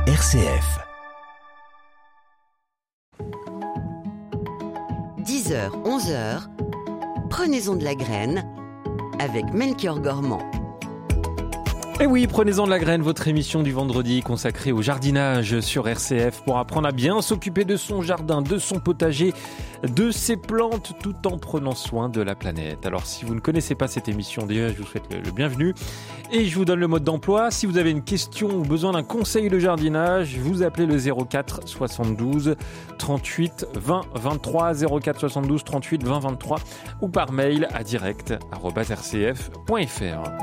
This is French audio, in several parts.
RCF. 10h, 11h, prenez-en de la graine avec Melchior Gormand. Et oui, prenez-en de la graine, votre émission du vendredi consacrée au jardinage sur RCF pour apprendre à bien s'occuper de son jardin, de son potager, de ses plantes tout en prenant soin de la planète. Alors si vous ne connaissez pas cette émission, déjà je vous souhaite le bienvenu et je vous donne le mode d'emploi. Si vous avez une question ou besoin d'un conseil de jardinage, vous appelez le 04 72 38 20 23, 04 72 38 20 23 ou par mail à direct@rcf.fr.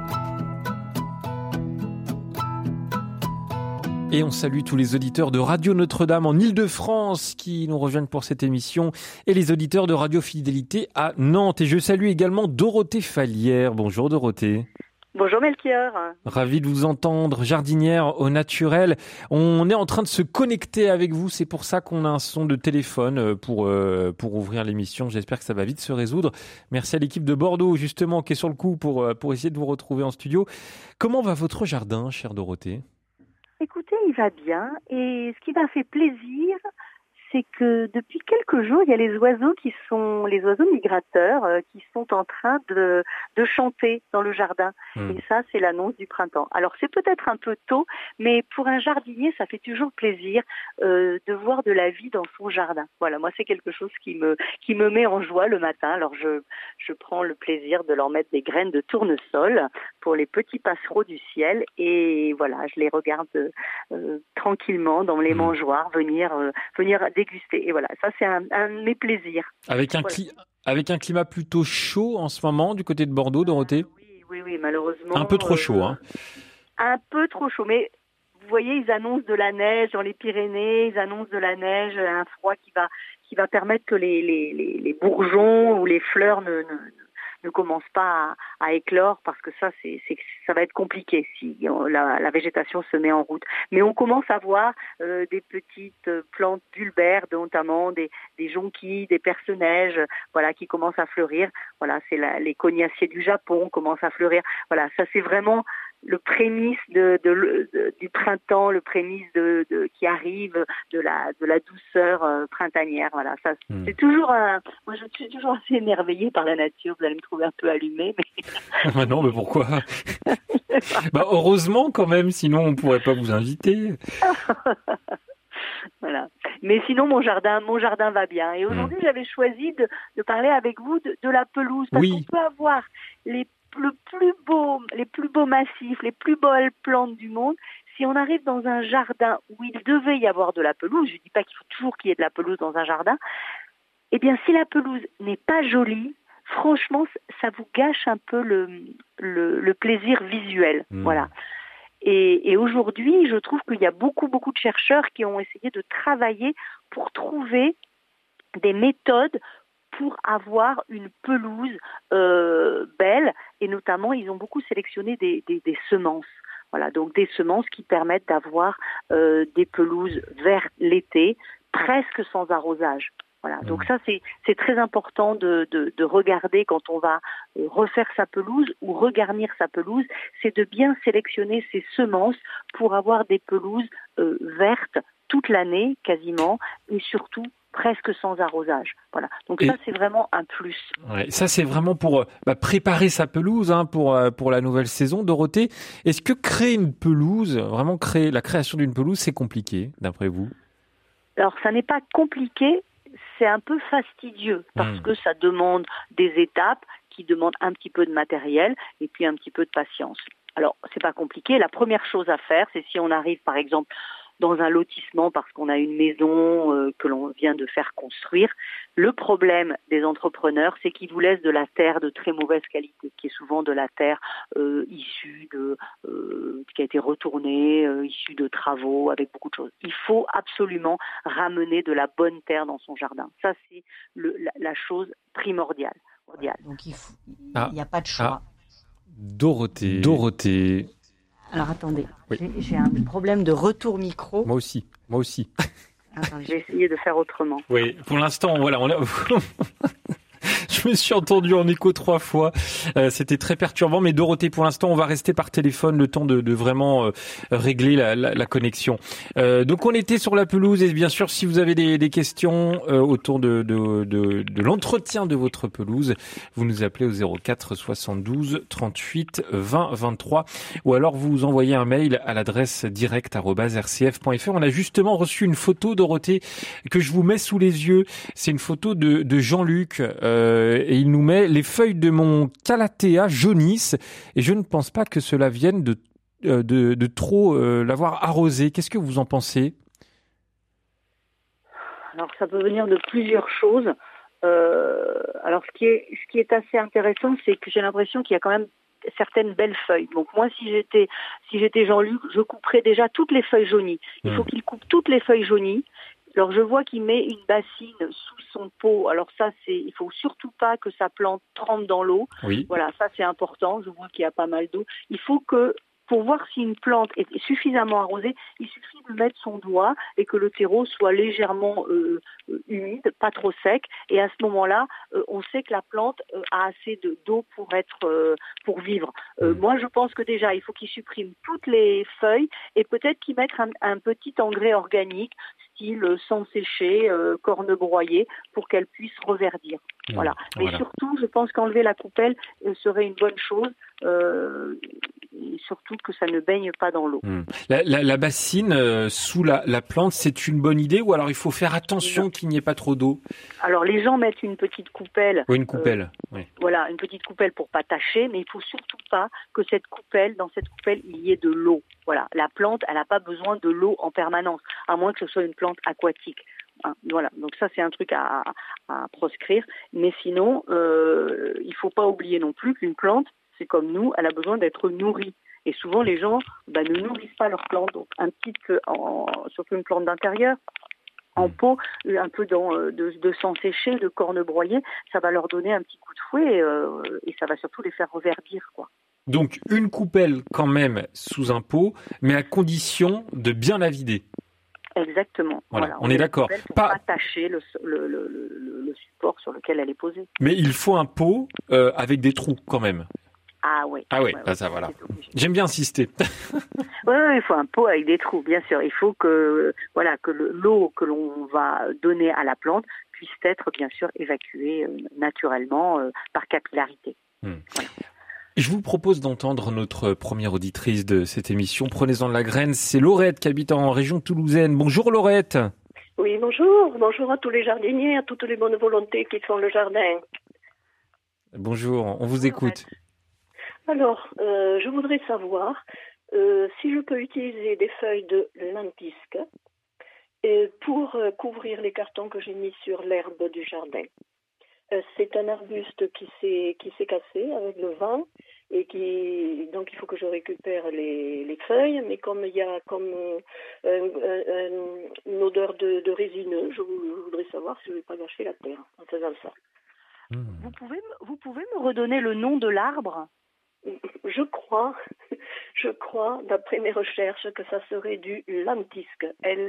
Et on salue tous les auditeurs de Radio Notre-Dame en Île-de-France qui nous rejoignent pour cette émission et les auditeurs de Radio Fidélité à Nantes. Et je salue également Dorothée Fallière. Bonjour Dorothée. Bonjour Melchior. Ravi de vous entendre, jardinière au naturel. On est en train de se connecter avec vous, c'est pour ça qu'on a un son de téléphone pour ouvrir l'émission. J'espère que ça va vite se résoudre. Merci à l'équipe de Bordeaux justement qui est sur le coup pour essayer de vous retrouver en studio. Comment va votre jardin, chère Dorothée ? Écoutez, il va bien et ce qui m'a fait plaisir, c'est que depuis quelques jours, il y a les oiseaux migrateurs qui sont en train de chanter dans le jardin. Et ça, c'est l'annonce du printemps. Alors, c'est peut-être un peu tôt, mais pour un jardinier, ça fait toujours plaisir de voir de la vie dans son jardin. Voilà, moi, c'est quelque chose qui me met en joie le matin. Alors, je prends le plaisir de leur mettre des graines de tournesol pour les petits passereaux du ciel. Et voilà, je les regarde tranquillement dans les mangeoires venir déguster. Et voilà, ça c'est un de mes plaisirs. Avec un climat plutôt chaud en ce moment du côté de Bordeaux, Dorothée ? Oui, malheureusement. Un peu trop chaud, hein ? Un peu trop chaud, mais vous voyez, ils annoncent de la neige dans les Pyrénées, ils annoncent de la neige, un froid qui va permettre que les bourgeons ou les fleurs ne commencent pas à éclore, parce que ça va être compliqué si la végétation se met en route. Mais on commence à voir des petites plantes bulbaires, notamment des jonquilles, des perce-neiges, voilà, qui commencent à fleurir. Voilà, c'est les cognaciers du Japon commencent à fleurir. Voilà, ça c'est vraiment le prémisse du printemps, le prémisse qui arrive de la douceur printanière. Voilà, ça c'est toujours moi je suis toujours assez émerveillée par la nature. Vous allez me trouver un peu allumée, mais non, mais pourquoi heureusement quand même, sinon on pourrait pas vous inviter. Voilà. Mais sinon mon jardin va bien. Et aujourd'hui j'avais choisi de parler avec vous de la pelouse, parce qu'on peut avoir les plus beaux massifs, les plus belles plantes du monde. Si on arrive dans un jardin où il devait y avoir de la pelouse, je ne dis pas qu'il faut toujours qu'il y ait de la pelouse dans un jardin, eh bien si la pelouse n'est pas jolie, franchement, ça vous gâche un peu le plaisir visuel. Voilà. Et aujourd'hui, je trouve qu'il y a beaucoup de chercheurs qui ont essayé de travailler pour trouver des méthodes pour avoir une pelouse belle, et notamment ils ont beaucoup sélectionné des semences. Voilà, donc des semences qui permettent d'avoir des pelouses vertes l'été, presque sans arrosage. Voilà, donc ça c'est très important de regarder quand on va refaire sa pelouse ou regarnir sa pelouse, c'est de bien sélectionner ses semences pour avoir des pelouses vertes toute l'année quasiment, et surtout presque sans arrosage. Voilà. Donc ça, c'est vraiment un plus. Ouais, ça, c'est vraiment pour préparer sa pelouse pour la nouvelle saison. Dorothée, est-ce que créer une pelouse, vraiment la création d'une pelouse, c'est compliqué, d'après vous ? Alors, ça n'est pas compliqué, c'est un peu fastidieux, parce que ça demande des étapes qui demandent un petit peu de matériel et puis un petit peu de patience. Alors, c'est pas compliqué. La première chose à faire, c'est si on arrive, par exemple, dans un lotissement parce qu'on a une maison que l'on vient de faire construire. Le problème des entrepreneurs, c'est qu'ils vous laissent de la terre de très mauvaise qualité, qui est souvent de la terre issue qui a été retournée, issue de travaux, avec beaucoup de choses. Il faut absolument ramener de la bonne terre dans son jardin. Ça, c'est la chose primordiale. Donc il n'y a pas de choix. Dorothée. Alors attendez, j'ai un problème de retour micro. Moi aussi. Attends, j'ai essayé de faire autrement. Oui, pour l'instant, voilà, Je me suis entendu en écho 3 fois. C'était très perturbant. Mais Dorothée, pour l'instant, on va rester par téléphone le temps de vraiment régler la connexion. Donc, on était sur la pelouse et bien sûr, si vous avez des questions autour de l'entretien de votre pelouse, vous nous appelez au 04 72 38 20 23 ou alors vous envoyez un mail à l'adresse direct@rcf.fr. On a justement reçu une photo, Dorothée, que je vous mets sous les yeux. C'est une photo de Jean-Luc et il nous met: les feuilles de mon calathea jaunissent et je ne pense pas que cela vienne de trop l'avoir arrosé. Qu'est-ce que vous en pensez? Alors ça peut venir de plusieurs choses. Alors ce qui est assez intéressant, c'est que j'ai l'impression qu'il y a quand même certaines belles feuilles. Donc moi, si j'étais Jean-Luc, je couperais déjà toutes les feuilles jaunies. Il faut qu'il coupe toutes les feuilles jaunies. Alors je vois qu'il met une bassine sous son pot. Alors ça, il faut surtout pas que sa plante trempe dans l'eau. Oui. Voilà, ça c'est important. Je vois qu'il y a pas mal d'eau. Il faut que, pour voir si une plante est suffisamment arrosée, il suffit de mettre son doigt et que le terreau soit légèrement humide, pas trop sec. Et à ce moment-là, on sait que la plante a assez d'eau pour vivre. Moi, je pense que déjà, il faut qu'il supprime toutes les feuilles et peut-être qu'il mette un petit engrais organique, style sang séché, corne broyée, pour qu'elle puisse reverdir. Voilà. Mais surtout, je pense qu'enlever la coupelle serait une bonne chose. Et surtout que ça ne baigne pas dans l'eau. La bassine sous la plante, c'est une bonne idée ou alors il faut faire attention qu'il n'y ait pas trop d'eau? Alors les gens mettent une petite coupelle. Oui, une coupelle. Oui. Voilà, une petite coupelle pour pas tacher, mais il faut surtout pas que dans cette coupelle, il y ait de l'eau. Voilà, la plante, elle n'a pas besoin de l'eau en permanence, à moins que ce soit une plante aquatique. Voilà, donc ça c'est un truc à proscrire. Mais sinon, il faut pas oublier non plus qu'une plante, c'est comme nous, elle a besoin d'être nourrie. Et souvent, les gens ne nourrissent pas leurs plantes. Donc, un petit peu, surtout une plante d'intérieur, en pot, un peu de sang séché, de corne broyée, ça va leur donner un petit coup de fouet et ça va surtout les faire reverdir, quoi. Donc, une coupelle quand même sous un pot, mais à condition de bien la vider. Exactement. Voilà, on est d'accord. Pas attacher le support sur lequel elle est posée. Mais il faut un pot avec des trous quand même. Ah oui. Ça voilà. J'aime bien insister. Oui, il faut un pot avec des trous, bien sûr. Il faut que l'eau que l'on va donner à la plante puisse être bien sûr évacuée naturellement par capillarité. Voilà. Je vous propose d'entendre notre première auditrice de cette émission. Prenez-en de la graine. C'est Laurette qui habite en région toulousaine. Bonjour Laurette. Oui, bonjour. Bonjour à tous les jardiniers, à toutes les bonnes volontés qui font le jardin. Bonjour, on vous écoute. Alors, je voudrais savoir si je peux utiliser des feuilles de lentisque pour couvrir les cartons que j'ai mis sur l'herbe du jardin. C'est un arbuste qui s'est cassé avec le vent et donc il faut que je récupère les feuilles, mais comme il y a une odeur de résineux, je voudrais savoir si je ne vais pas gâcher la terre en faisant ça. Vous pouvez me redonner le nom de l'arbre? Je crois, d'après mes recherches, que ça serait du lentisque,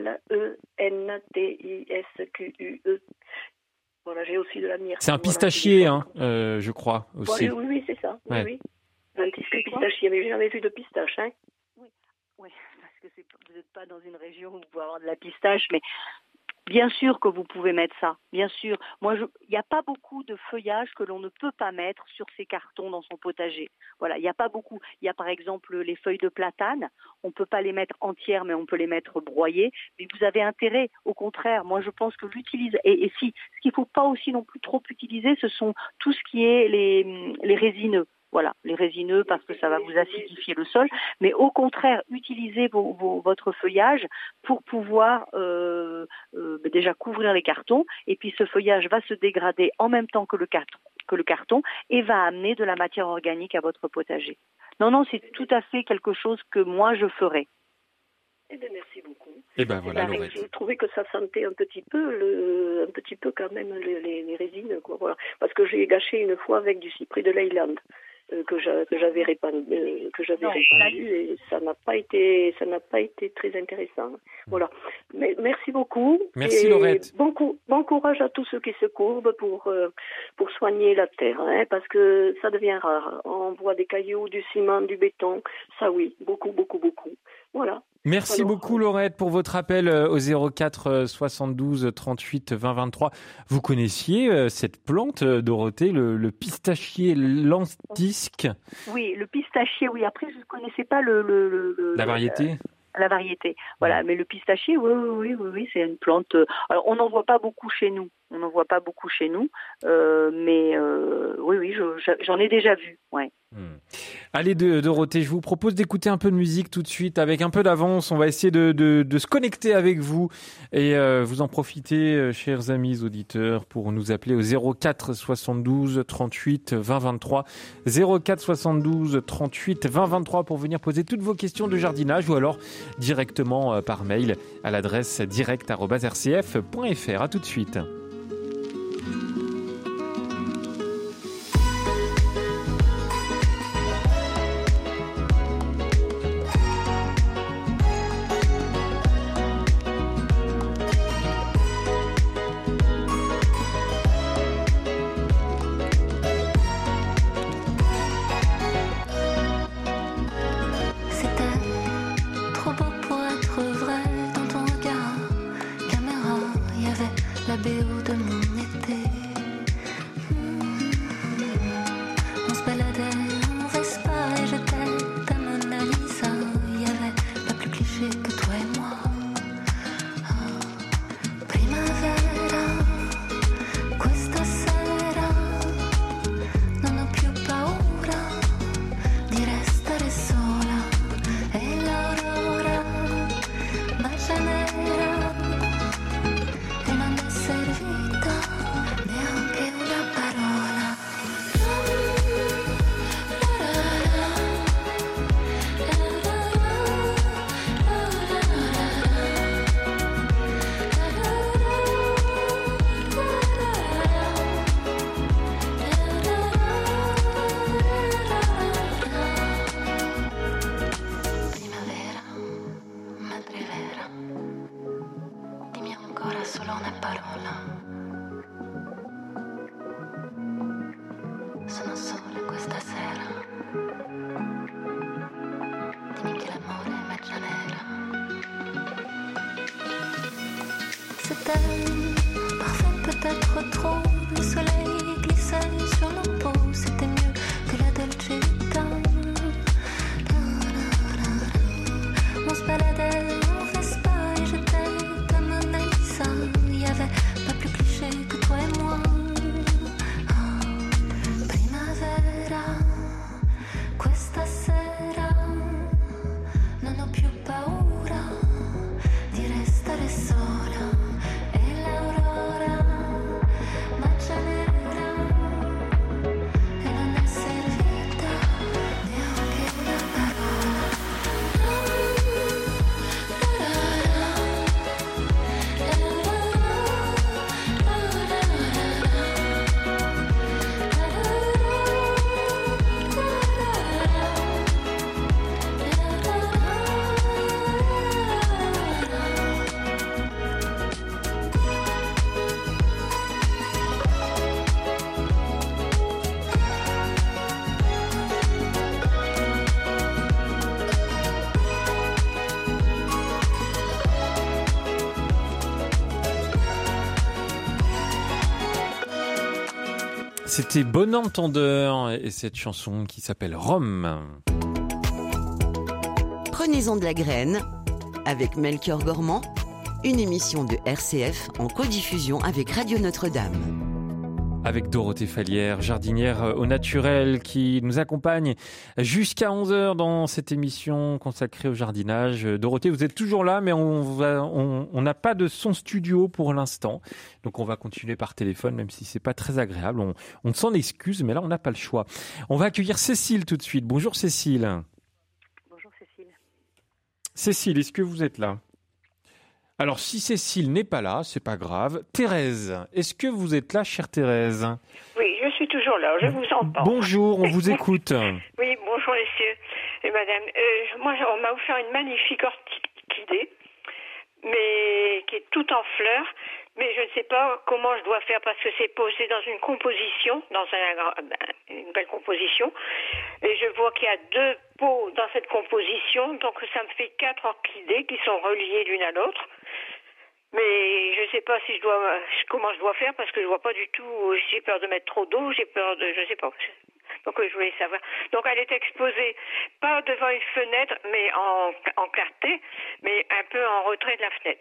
Lentisque. Voilà, j'ai aussi de la myrte. C'est un pistachier, je crois, aussi. Oui, c'est ça. Ouais. Oui. Lentisque pistachier, mais j'ai jamais vu de pistache, hein. Oui, parce que vous n'êtes pas dans une région où vous pouvez avoir de la pistache, mais bien sûr que vous pouvez mettre ça, bien sûr. Il n'y a pas beaucoup de feuillage que l'on ne peut pas mettre sur ces cartons dans son potager. Voilà, il n'y a pas beaucoup. Il y a par exemple les feuilles de platane. On ne peut pas les mettre entières, mais on peut les mettre broyées. Mais vous avez intérêt, au contraire. Moi, je pense que l'utilise. Et si, ce qu'il ne faut pas aussi non plus trop utiliser, ce sont tout ce qui est les résineux. Voilà, les résineux parce que ça va vous acidifier le sol. Mais au contraire, utilisez votre feuillage pour pouvoir déjà couvrir les cartons. Et puis ce feuillage va se dégrader en même temps que le carton et va amener de la matière organique à votre potager. Non, c'est tout à fait quelque chose que moi je ferais. Eh bien, merci beaucoup. Et ben voilà, Laurette. Je trouvais que ça sentait un petit peu quand même les résines, quoi. Voilà. Parce que j'ai gâché une fois avec du cyprès de Leyland. que j'avais répandu et ça n'a pas été très intéressant. Voilà. Mais merci beaucoup. Merci Laurette. Bon courage à tous ceux qui se courbent pour soigner la terre, hein, parce que ça devient rare. On voit des cailloux, du ciment, du béton. Ça oui, beaucoup. Voilà. Merci beaucoup Laurette pour votre appel au 04 72 38 20 23. Vous connaissiez cette plante, Dorothée, le pistachier lentisque? Oui, le pistachier, oui. Après, je ne connaissais pas la variété. La variété, voilà. Mais le pistachier, oui, c'est une plante. Alors, on n'en voit pas beaucoup chez nous. Mais oui, j'en ai déjà vu, ouais. Allez, Dorothée, je vous propose d'écouter un peu de musique tout de suite. Avec un peu d'avance, on va essayer de se connecter avec vous et vous en profitez, chers amis auditeurs, pour nous appeler au 04 72 38 20 23. 04 72 38 20 23 pour venir poser toutes vos questions de jardinage ou alors directement par mail à l'adresse direct@rcf.fr. À tout de suite. C'était Bon Entendeur et cette chanson qui s'appelle Rome. Prenez-en de la graine avec Melchior Gormand, une émission de RCF en codiffusion avec Radio Notre-Dame. Avec Dorothée Fallière, jardinière au naturel, qui nous accompagne jusqu'à 11h dans cette émission consacrée au jardinage. Dorothée, vous êtes toujours là, mais on n'a pas de son studio pour l'instant. Donc on va continuer par téléphone, même si c'est pas très agréable. On s'en excuse, mais là on n'a pas le choix. On va accueillir Cécile tout de suite. Bonjour Cécile. Bonjour Cécile. Cécile, est-ce que vous êtes là ? Alors, si Cécile n'est pas là, c'est pas grave. Thérèse, est-ce que vous êtes là, chère Thérèse ? Oui, je suis toujours toujours là, je vous entends. Bonjour, on vous écoute. Oui, bonjour messieurs et madame. Moi, on m'a offert une magnifique orchidée, mais qui est toute en fleurs, mais je ne sais pas comment je dois faire parce que c'est posé dans une composition, une belle composition, et je vois qu'il y a 2 pots dans cette composition, donc ça me fait 4 orchidées qui sont reliées l'une à l'autre. Mais je ne sais pas comment je dois faire parce que je vois pas du tout. J'ai peur de mettre trop d'eau, j'ai peur de, je sais pas. Donc je voulais savoir. Donc elle est exposée pas devant une fenêtre, mais en clarté, mais un peu en retrait de la fenêtre.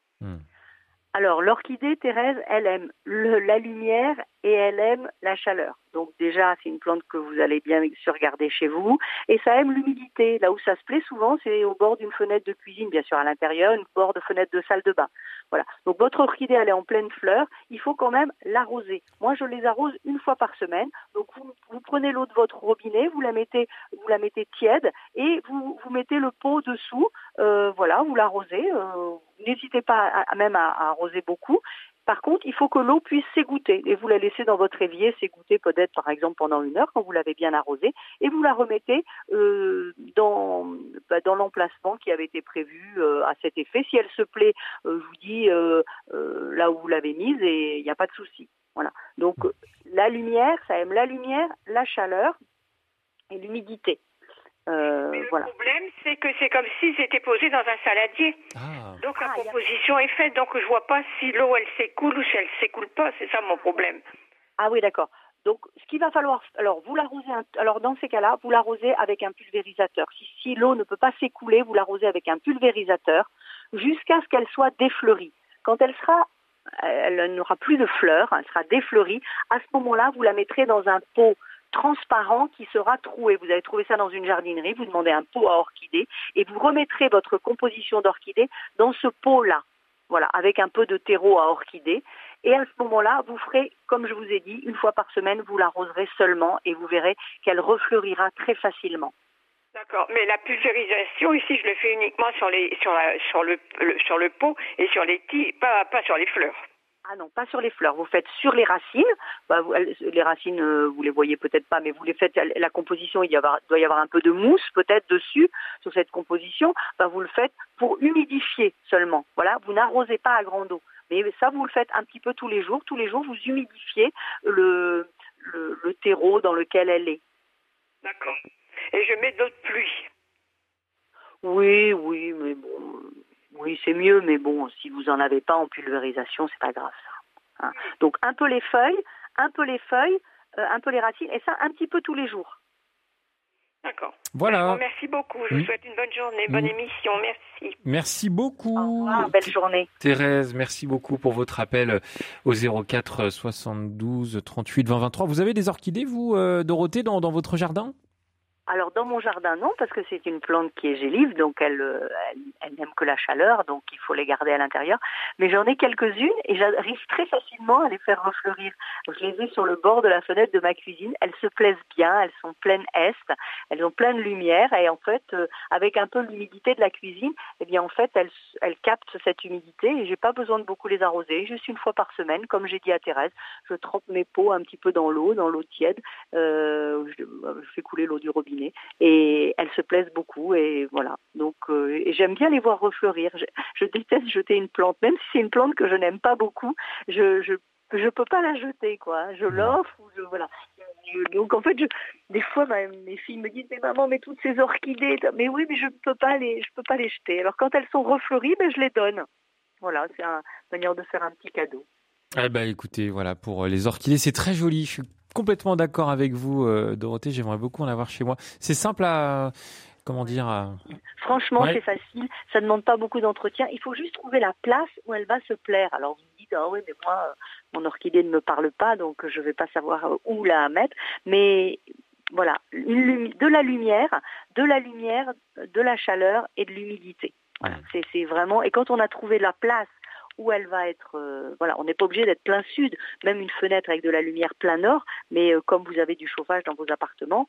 Alors l'orchidée, Thérèse, elle aime la lumière et elle aime la chaleur. Donc déjà, c'est une plante que vous allez bien se regarder chez vous. Et ça aime l'humidité. Là où ça se plaît souvent, c'est au bord d'une fenêtre de cuisine, bien sûr à l'intérieur, une bord de fenêtre de salle de bain. Voilà. Donc votre orchidée, elle est en pleine fleur. Il faut quand même l'arroser. Moi, je les arrose 1 fois par semaine. Donc vous prenez l'eau de votre robinet, vous la mettez tiède et vous mettez le pot dessous. Voilà, vous l'arrosez. N'hésitez pas même à arroser beaucoup. Par contre, il faut que l'eau puisse s'égoutter et vous la laissez dans votre évier s'égoutter peut-être par exemple pendant 1 heure quand vous l'avez bien arrosée et vous la remettez dans l'emplacement qui avait été prévu à cet effet. Si elle se plaît, je vous dis là où vous l'avez mise et il n'y a pas de souci. Voilà. Donc la lumière, ça aime la lumière, la chaleur et l'humidité. Le problème, c'est que c'est comme si c'était posé dans un saladier. Donc la composition est faite, donc je vois pas si l'eau elle s'écoule ou si elle s'écoule pas. C'est ça mon problème. Ah oui, d'accord. Donc ce qu'il va falloir, alors vous l'arrosez. Alors dans ces cas-là, vous l'arrosez avec un pulvérisateur. Si l'eau ne peut pas s'écouler, vous l'arrosez avec un pulvérisateur jusqu'à ce qu'elle soit défleurie. Quand elle n'aura plus de fleurs, elle sera défleurie. À ce moment-là, vous la mettrez dans un pot transparent qui sera troué. Vous avez trouvé ça dans une jardinerie, vous demandez un pot à orchidée et vous remettrez votre composition d'orchidée dans ce pot-là, voilà, avec un peu de terreau à orchidée. Et à ce moment-là, vous ferez, comme je vous ai dit, 1 fois par semaine, vous l'arroserez seulement et vous verrez qu'elle refleurira très facilement. D'accord, mais la pulvérisation ici, je le fais uniquement sur le pot et sur les tiges, pas sur les fleurs. Ah non, pas sur les fleurs. Vous faites sur les racines. Les racines, vous les voyez peut-être pas, mais vous les faites. La composition, doit y avoir un peu de mousse peut-être dessus sur cette composition. Vous le faites pour humidifier seulement. Voilà, vous n'arrosez pas à grande eau. Mais ça, vous le faites un petit peu tous les jours. Tous les jours, vous humidifiez le terreau dans lequel elle est. D'accord. Et je mets de l'eau de pluie. Oui, mais bon. Oui, c'est mieux, mais bon, si vous en avez pas en pulvérisation, c'est pas grave ça. Hein. Donc un peu les feuilles, un peu les racines, et ça un petit peu tous les jours. D'accord. Voilà. Merci beaucoup. Je vous souhaite une bonne journée, bonne émission. Merci. Merci beaucoup. Au revoir, belle journée. Thérèse, merci beaucoup pour votre appel au 04 72 38 20 23. Vous avez des orchidées, vous, Dorothée, dans votre jardin ? Alors dans mon jardin non, parce que c'est une plante qui est gélive, donc elle n'aime que la chaleur, donc il faut les garder à l'intérieur. Mais j'en ai quelques-unes et j'arrive très facilement à les faire refleurir. Je les ai sur le bord de la fenêtre de ma cuisine. Elles se plaisent bien, elles sont pleines est, elles ont plein de lumière et en fait avec un peu l'humidité de la cuisine, eh bien en fait elles captent cette humidité et j'ai pas besoin de beaucoup les arroser. Juste 1 fois par semaine, comme j'ai dit à Thérèse, je trempe mes pots un petit peu dans l'eau tiède. Je fais couler l'eau du robinet. Et elles se plaisent beaucoup et voilà. Donc et j'aime bien les voir refleurir. Je déteste jeter une plante, même si c'est une plante que je n'aime pas beaucoup. Je peux pas la jeter quoi. Je l'offre voilà. Donc en fait des fois mes filles me disent mais maman mais toutes ces orchidées mais oui mais je peux pas les jeter. Alors quand elles sont refleuries je les donne. Voilà, c'est une manière de faire un petit cadeau. Eh ben écoutez, voilà, pour les orchidées, c'est très joli. Je suis complètement d'accord avec vous, Dorothée. J'aimerais beaucoup en avoir chez moi. C'est simple à, Franchement, c'est facile. Ça ne demande pas beaucoup d'entretien. Il faut juste trouver la place où elle va se plaire. Alors vous me dites, ah oui, mais moi, mon orchidée ne me parle pas, donc je ne vais pas savoir où la mettre. Mais voilà, de la lumière, de la chaleur et de l'humidité. Voilà, c'est vraiment. Et quand on a trouvé la place où elle va être, on n'est pas obligé d'être plein sud, même une fenêtre avec de la lumière plein nord, mais comme vous avez du chauffage dans les appartements,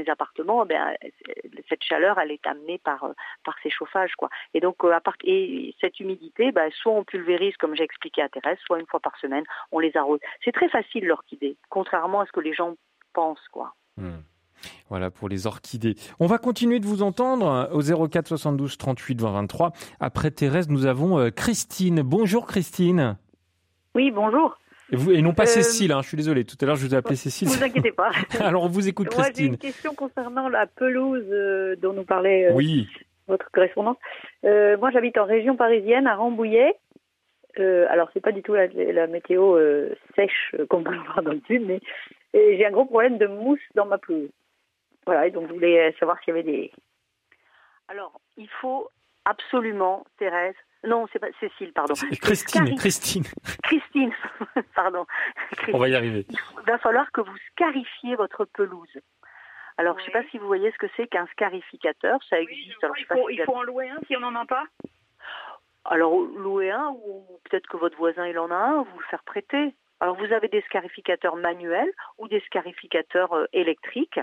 cette chaleur, elle est amenée par ces chauffages, quoi. Et donc, et cette humidité, soit on pulvérise, comme j'ai expliqué à Thérèse, soit une fois par semaine, on les arrose. C'est très facile, l'orchidée, contrairement à ce que les gens pensent, quoi. Voilà pour les orchidées. On va continuer de vous entendre au 04 72 38 20 23. Après Thérèse, nous avons Christine. Bonjour Christine. Oui, bonjour. Et non pas Cécile, je suis désolé. Tout à l'heure, je vous ai appelé Cécile. Ne vous inquiétez pas. Alors, on vous écoute, Christine. Moi, j'ai une question concernant la pelouse dont nous parlait votre correspondante. Moi, j'habite en région parisienne, à Rambouillet. Alors, c'est pas du tout la météo sèche qu'on peut voir dans le sud, mais j'ai un gros problème de mousse dans ma pelouse. Voilà, et donc je voulais savoir s'il y avait des... Alors, il faut absolument, Thérèse... Non, c'est pas Cécile, pardon. Christine, pardon. On va y arriver. Il va falloir que vous scarifiez votre pelouse. Alors, je ne sais pas si vous voyez ce que c'est qu'un scarificateur, ça existe. Alors, il faut en louer un si on n'en a pas. Alors, louer un, ou peut-être que votre voisin il en a un, vous le faire prêter. Alors, vous avez des scarificateurs manuels ou des scarificateurs électriques.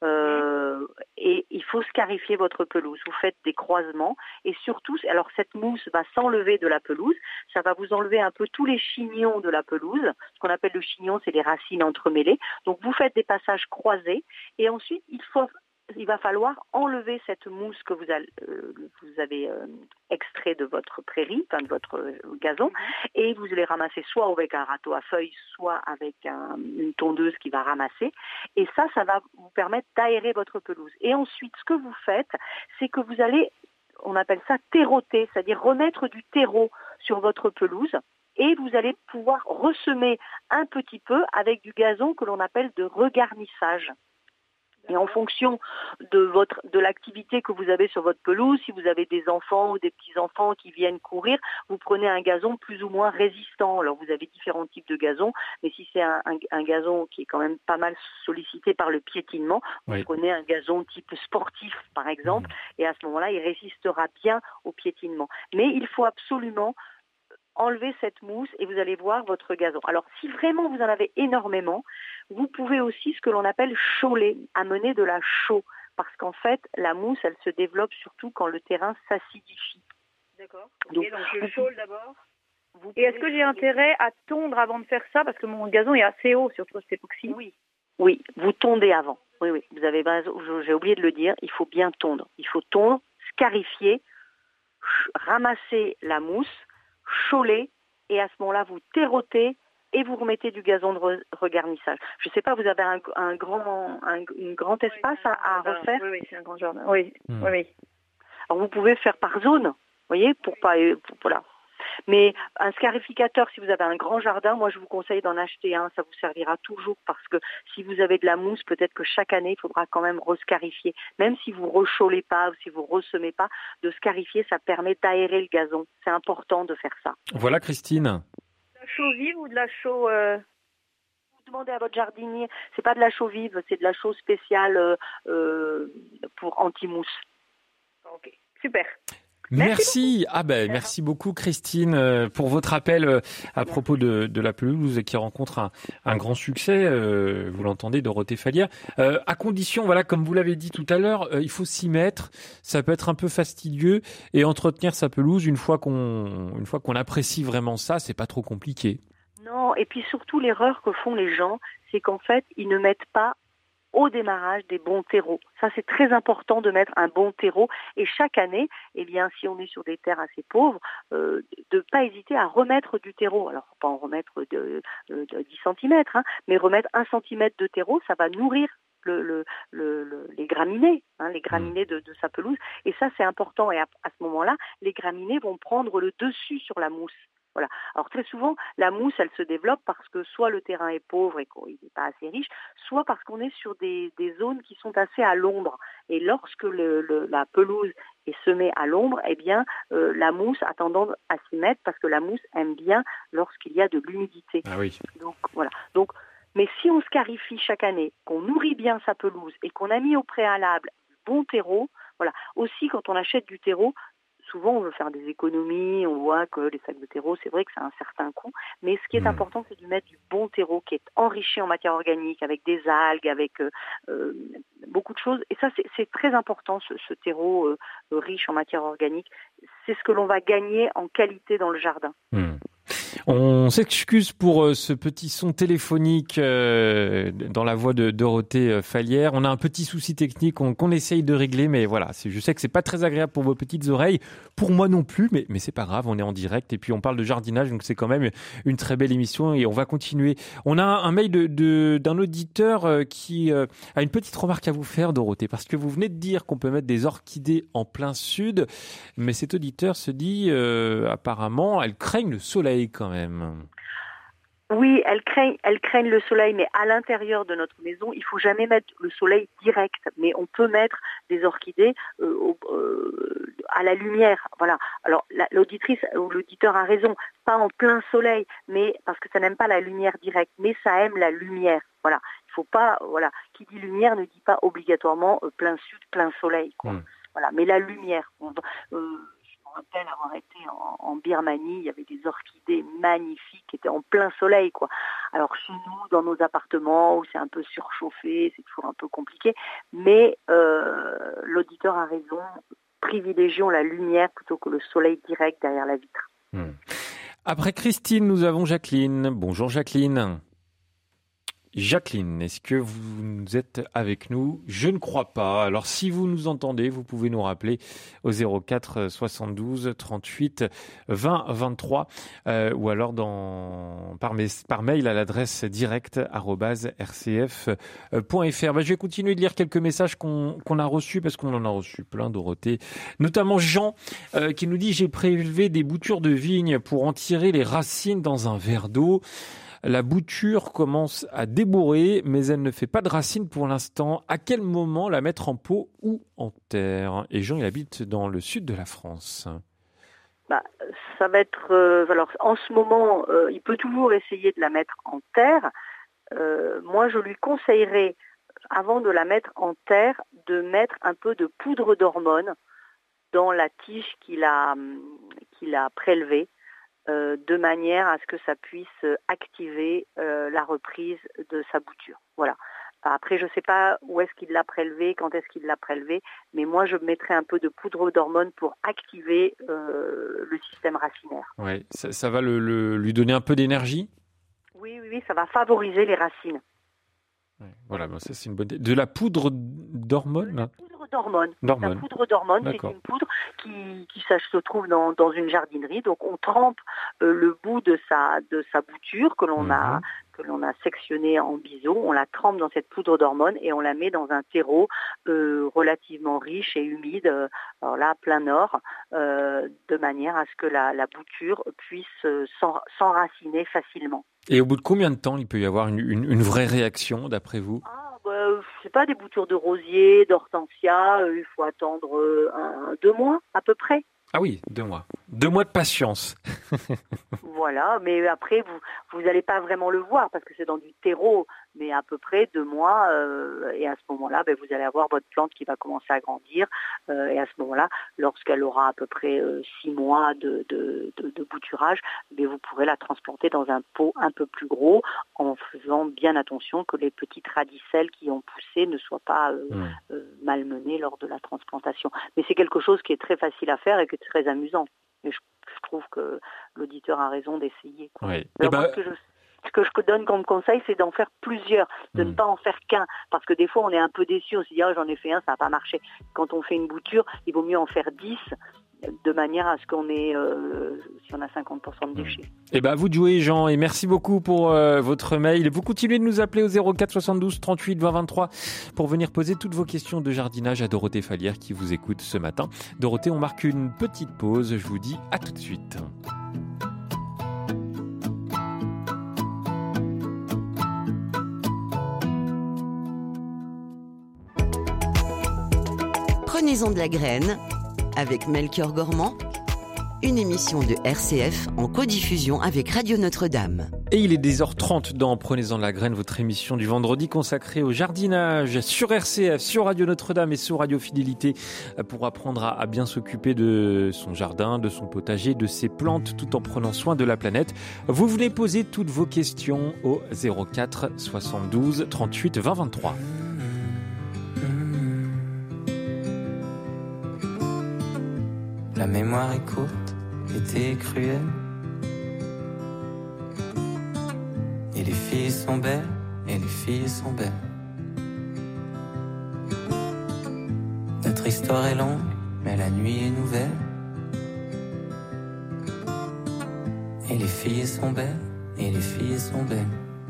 Et il faut scarifier votre pelouse. Vous faites des croisements et surtout, alors cette mousse va s'enlever de la pelouse, ça va vous enlever un peu tous les chignons de la pelouse. Ce qu'on appelle le chignon, c'est les racines entremêlées. Donc vous faites des passages croisés et ensuite il va falloir enlever cette mousse que vous avez extrait de votre prairie, de votre gazon, et vous allez ramasser soit avec un râteau à feuilles, soit avec une tondeuse qui va ramasser. Et ça va vous permettre d'aérer votre pelouse. Et ensuite, ce que vous faites, c'est que vous allez, on appelle ça terroter, c'est-à-dire remettre du terreau sur votre pelouse. Et vous allez pouvoir ressemer un petit peu avec du gazon que l'on appelle de regarnissage. Et en fonction de l'activité que vous avez sur votre pelouse, si vous avez des enfants ou des petits-enfants qui viennent courir, vous prenez un gazon plus ou moins résistant. Alors vous avez différents types de gazons, mais si c'est un gazon qui est quand même pas mal sollicité par le piétinement, vous prenez un gazon type sportif par exemple, et à ce moment-là, il résistera bien au piétinement. Mais il faut absolument enlever cette mousse et vous allez voir votre gazon. Alors, si vraiment vous en avez énormément, vous pouvez aussi ce que l'on appelle chauler, amener de la chaux. Parce qu'en fait, la mousse, elle se développe surtout quand le terrain s'acidifie. D'accord. Donc je chaule d'abord. Et est-ce que j'ai intérêt à tondre avant de faire ça? Parce que mon gazon est assez haut sur cette époxy. Oui, vous tondez avant. Oui, vous avez j'ai oublié de le dire, il faut bien tondre. Il faut tondre, scarifier, ramasser la mousse, chauler, et à ce moment-là, vous terrotez et vous remettez du gazon de regarnissage. Je ne sais pas, vous avez un grand espace à refaire? Oui, c'est un grand jardin. Oui. Alors vous pouvez faire par zone, vous voyez, voilà. Mais un scarificateur, si vous avez un grand jardin, moi je vous conseille d'en acheter un, ça vous servira toujours parce que si vous avez de la mousse, peut-être que chaque année, il faudra quand même rescarifier. Même si vous rechaulez pas ou si vous ressemez pas, de scarifier, ça permet d'aérer le gazon. C'est important de faire ça. Voilà Christine. De la chaux vive ou de la chaux... Vous demandez à votre jardinier, c'est pas de la chaux vive, c'est de la chaux spéciale pour anti-mousse. Ok, super. Merci. Merci beaucoup Christine pour votre appel à propos de la pelouse qui rencontre un grand succès. Vous l'entendez, Dorothée Fallière. À condition, voilà, comme vous l'avez dit tout à l'heure, il faut s'y mettre. Ça peut être un peu fastidieux et entretenir sa pelouse une fois qu'on apprécie vraiment ça, c'est pas trop compliqué. Non, et puis surtout l'erreur que font les gens, c'est qu'en fait ils ne mettent pas au démarrage des bons terreaux. Ça, c'est très important de mettre un bon terreau. Et chaque année, si on est sur des terres assez pauvres, de ne pas hésiter à remettre du terreau. Alors, pas en remettre de 10 cm, mais remettre 1 cm de terreau, ça va nourrir les graminées, les graminées de sa pelouse. Et ça, c'est important. Et à ce moment-là, les graminées vont prendre le dessus sur la mousse. Voilà. Alors très souvent, la mousse, elle se développe parce que soit le terrain est pauvre et qu'il n'est pas assez riche, soit parce qu'on est sur des zones qui sont assez à l'ombre. Et lorsque la pelouse est semée à l'ombre, la mousse a tendance à s'y mettre parce que la mousse aime bien lorsqu'il y a de l'humidité. Ah oui. Donc voilà. Mais si on scarifie chaque année, qu'on nourrit bien sa pelouse et qu'on a mis au préalable du bon terreau, voilà. Aussi, quand on achète du terreau, souvent on veut faire des économies, on voit que les sacs de terreau, c'est vrai que ça a un certain coût, mais ce qui est important, c'est de mettre du bon terreau qui est enrichi en matière organique, avec des algues, avec beaucoup de choses. Et ça, c'est très important, ce terreau riche en matière organique. C'est ce que l'on va gagner en qualité dans le jardin. On s'excuse pour ce petit son téléphonique dans la voix de Dorothée Fallière. On a un petit souci technique qu'on essaye de régler, mais voilà, je sais que c'est pas très agréable pour vos petites oreilles, pour moi non plus, mais c'est pas grave, on est en direct et puis on parle de jardinage, donc c'est quand même une très belle émission et on va continuer. On a un mail d'un auditeur qui a une petite remarque à vous faire, Dorothée, parce que vous venez de dire qu'on peut mettre des orchidées en plein sud, mais cet auditeur se dit apparemment, elles craignent le soleil quand même. Oui, elles craignent le soleil, mais à l'intérieur de notre maison, il faut jamais mettre le soleil direct, mais on peut mettre des orchidées à la lumière. Voilà. Alors l'auditrice ou l'auditeur a raison, pas en plein soleil, mais parce que ça n'aime pas la lumière directe, mais ça aime la lumière. Voilà. Il faut pas, voilà, qui dit lumière ne dit pas obligatoirement plein sud, plein soleil, quoi. Voilà, mais la lumière. Je me rappelle avoir été en Birmanie, il y avait des orchidées magnifiques qui étaient en plein soleil, quoi. Alors chez nous, dans nos appartements où c'est un peu surchauffé, c'est toujours un peu compliqué, mais l'auditeur a raison, privilégions la lumière plutôt que le soleil direct derrière la vitre. Après Christine, nous avons Jacqueline. Bonjour Jacqueline. Jacqueline, est-ce que vous êtes avec nous? Je ne crois pas. Alors, si vous nous entendez, vous pouvez nous rappeler au 04 72 38 20 23 ou alors par mail à l'adresse direct@rcf.fr. Je vais continuer de lire quelques messages qu'on a reçus parce qu'on en a reçu plein, Dorothée. Notamment Jean qui nous dit « J'ai prélevé des boutures de vigne pour en tirer les racines dans un verre d'eau. La bouture commence à débourrer, mais elle ne fait pas de racines pour l'instant. À quel moment la mettre en pot ou en terre ?» Et Jean, il habite dans le sud de la France. Ça va être... alors, en ce moment, il peut toujours essayer de la mettre en terre. Moi, je lui conseillerais, avant de la mettre en terre, de mettre un peu de poudre d'hormone dans la tige qu'il a prélevée, de manière à ce que ça puisse activer la reprise de sa bouture. Voilà. Après, je ne sais pas où est-ce qu'il l'a prélevé, quand est-ce qu'il l'a prélevé, mais moi, je mettrais un peu de poudre d'hormone pour activer le système racinaire. Oui, ça va lui donner un peu d'énergie ? Oui, ça va favoriser les racines. Ouais, voilà, ça c'est une bonne idée. De la poudre d'hormone ? La poudre d'hormone. La poudre d'hormone, c'est une poudre qui se trouve dans une jardinerie. Donc on trempe le bout de sa bouture que l'on a sectionnée en biseau. On la trempe dans cette poudre d'hormone et on la met dans un terreau relativement riche et humide, alors là plein nord, de manière à ce que la bouture puisse s'enraciner facilement. Et au bout de combien de temps il peut y avoir une vraie réaction, d'après vous ? C'est pas des boutures de rosier, d'hortensia, il faut attendre 2 mois à peu près. Ah oui, 2 mois. 2 mois de patience. Voilà, mais après, vous n'allez pas vraiment le voir parce que c'est dans du terreau, mais à peu près 2 mois. Et à ce moment-là, vous allez avoir votre plante qui va commencer à grandir. Et à ce moment-là, lorsqu'elle aura à peu près 6 mois de bouturage, vous pourrez la transplanter dans un pot un peu plus gros en faisant bien attention que les petites radicelles qui ont poussé ne soient pas malmenées lors de la transplantation. Mais c'est quelque chose qui est très facile à faire et qui est très amusant. Mais je trouve que l'auditeur a raison d'essayer. Oui. Alors, ce que je donne comme conseil, c'est d'en faire plusieurs, de ne pas en faire qu'un. Parce que des fois, on est un peu déçu, on se dit « j'en ai fait un, ça n'a pas marché ». Quand on fait une bouture, il vaut mieux en faire 10, de manière à ce qu'on ait, si on a 50% de déchets. À vous de jouer, Jean, et merci beaucoup pour votre mail. Vous continuez de nous appeler au 04 72 38 20 23 pour venir poser toutes vos questions de jardinage à Dorothée Fallière qui vous écoute ce matin. Dorothée, on marque une petite pause. Je vous dis à tout de suite. Prenez-en de la graine avec Melchior Gormand une émission de RCF en codiffusion avec Radio Notre-Dame. Et il est 10h30 dans Prenez-en de la graine, votre émission du vendredi consacrée au jardinage sur RCF, sur Radio Notre-Dame et sur Radio Fidélité pour apprendre à bien s'occuper de son jardin, de son potager, de ses plantes tout en prenant soin de la planète. Vous venez poser toutes vos questions au 04 72 38 20 23. La mémoire est courte, l'été est cruel. Et les filles sont belles, et les filles sont belles. Notre histoire est longue, mais la nuit est nouvelle. Et les filles sont belles, et les filles sont belles.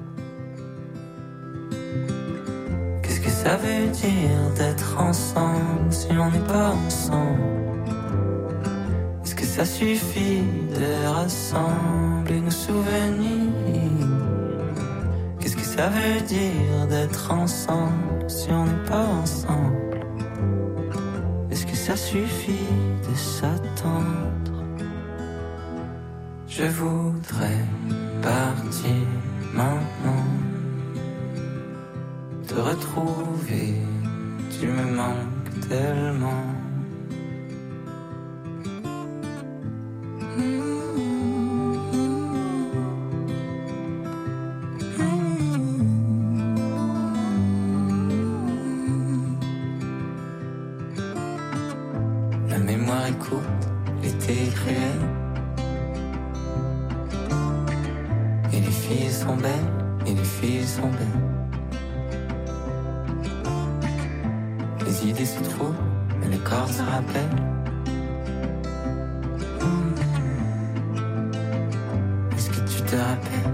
Qu'est-ce que ça veut dire d'être ensemble si on n'est pas ensemble? Est-ce que ça suffit de rassembler nos souvenirs? Qu'est-ce que ça veut dire d'être ensemble si on n'est pas ensemble? Est-ce que ça suffit de s'attendre? Je voudrais partir maintenant, te retrouver, tu me manques tellement. La mémoire est courte, l'été est cruel. Et les filles sont belles, et les filles sont belles. Les idées se trouvent, mais les corps se rappellent. Est-ce que tu te rappelles?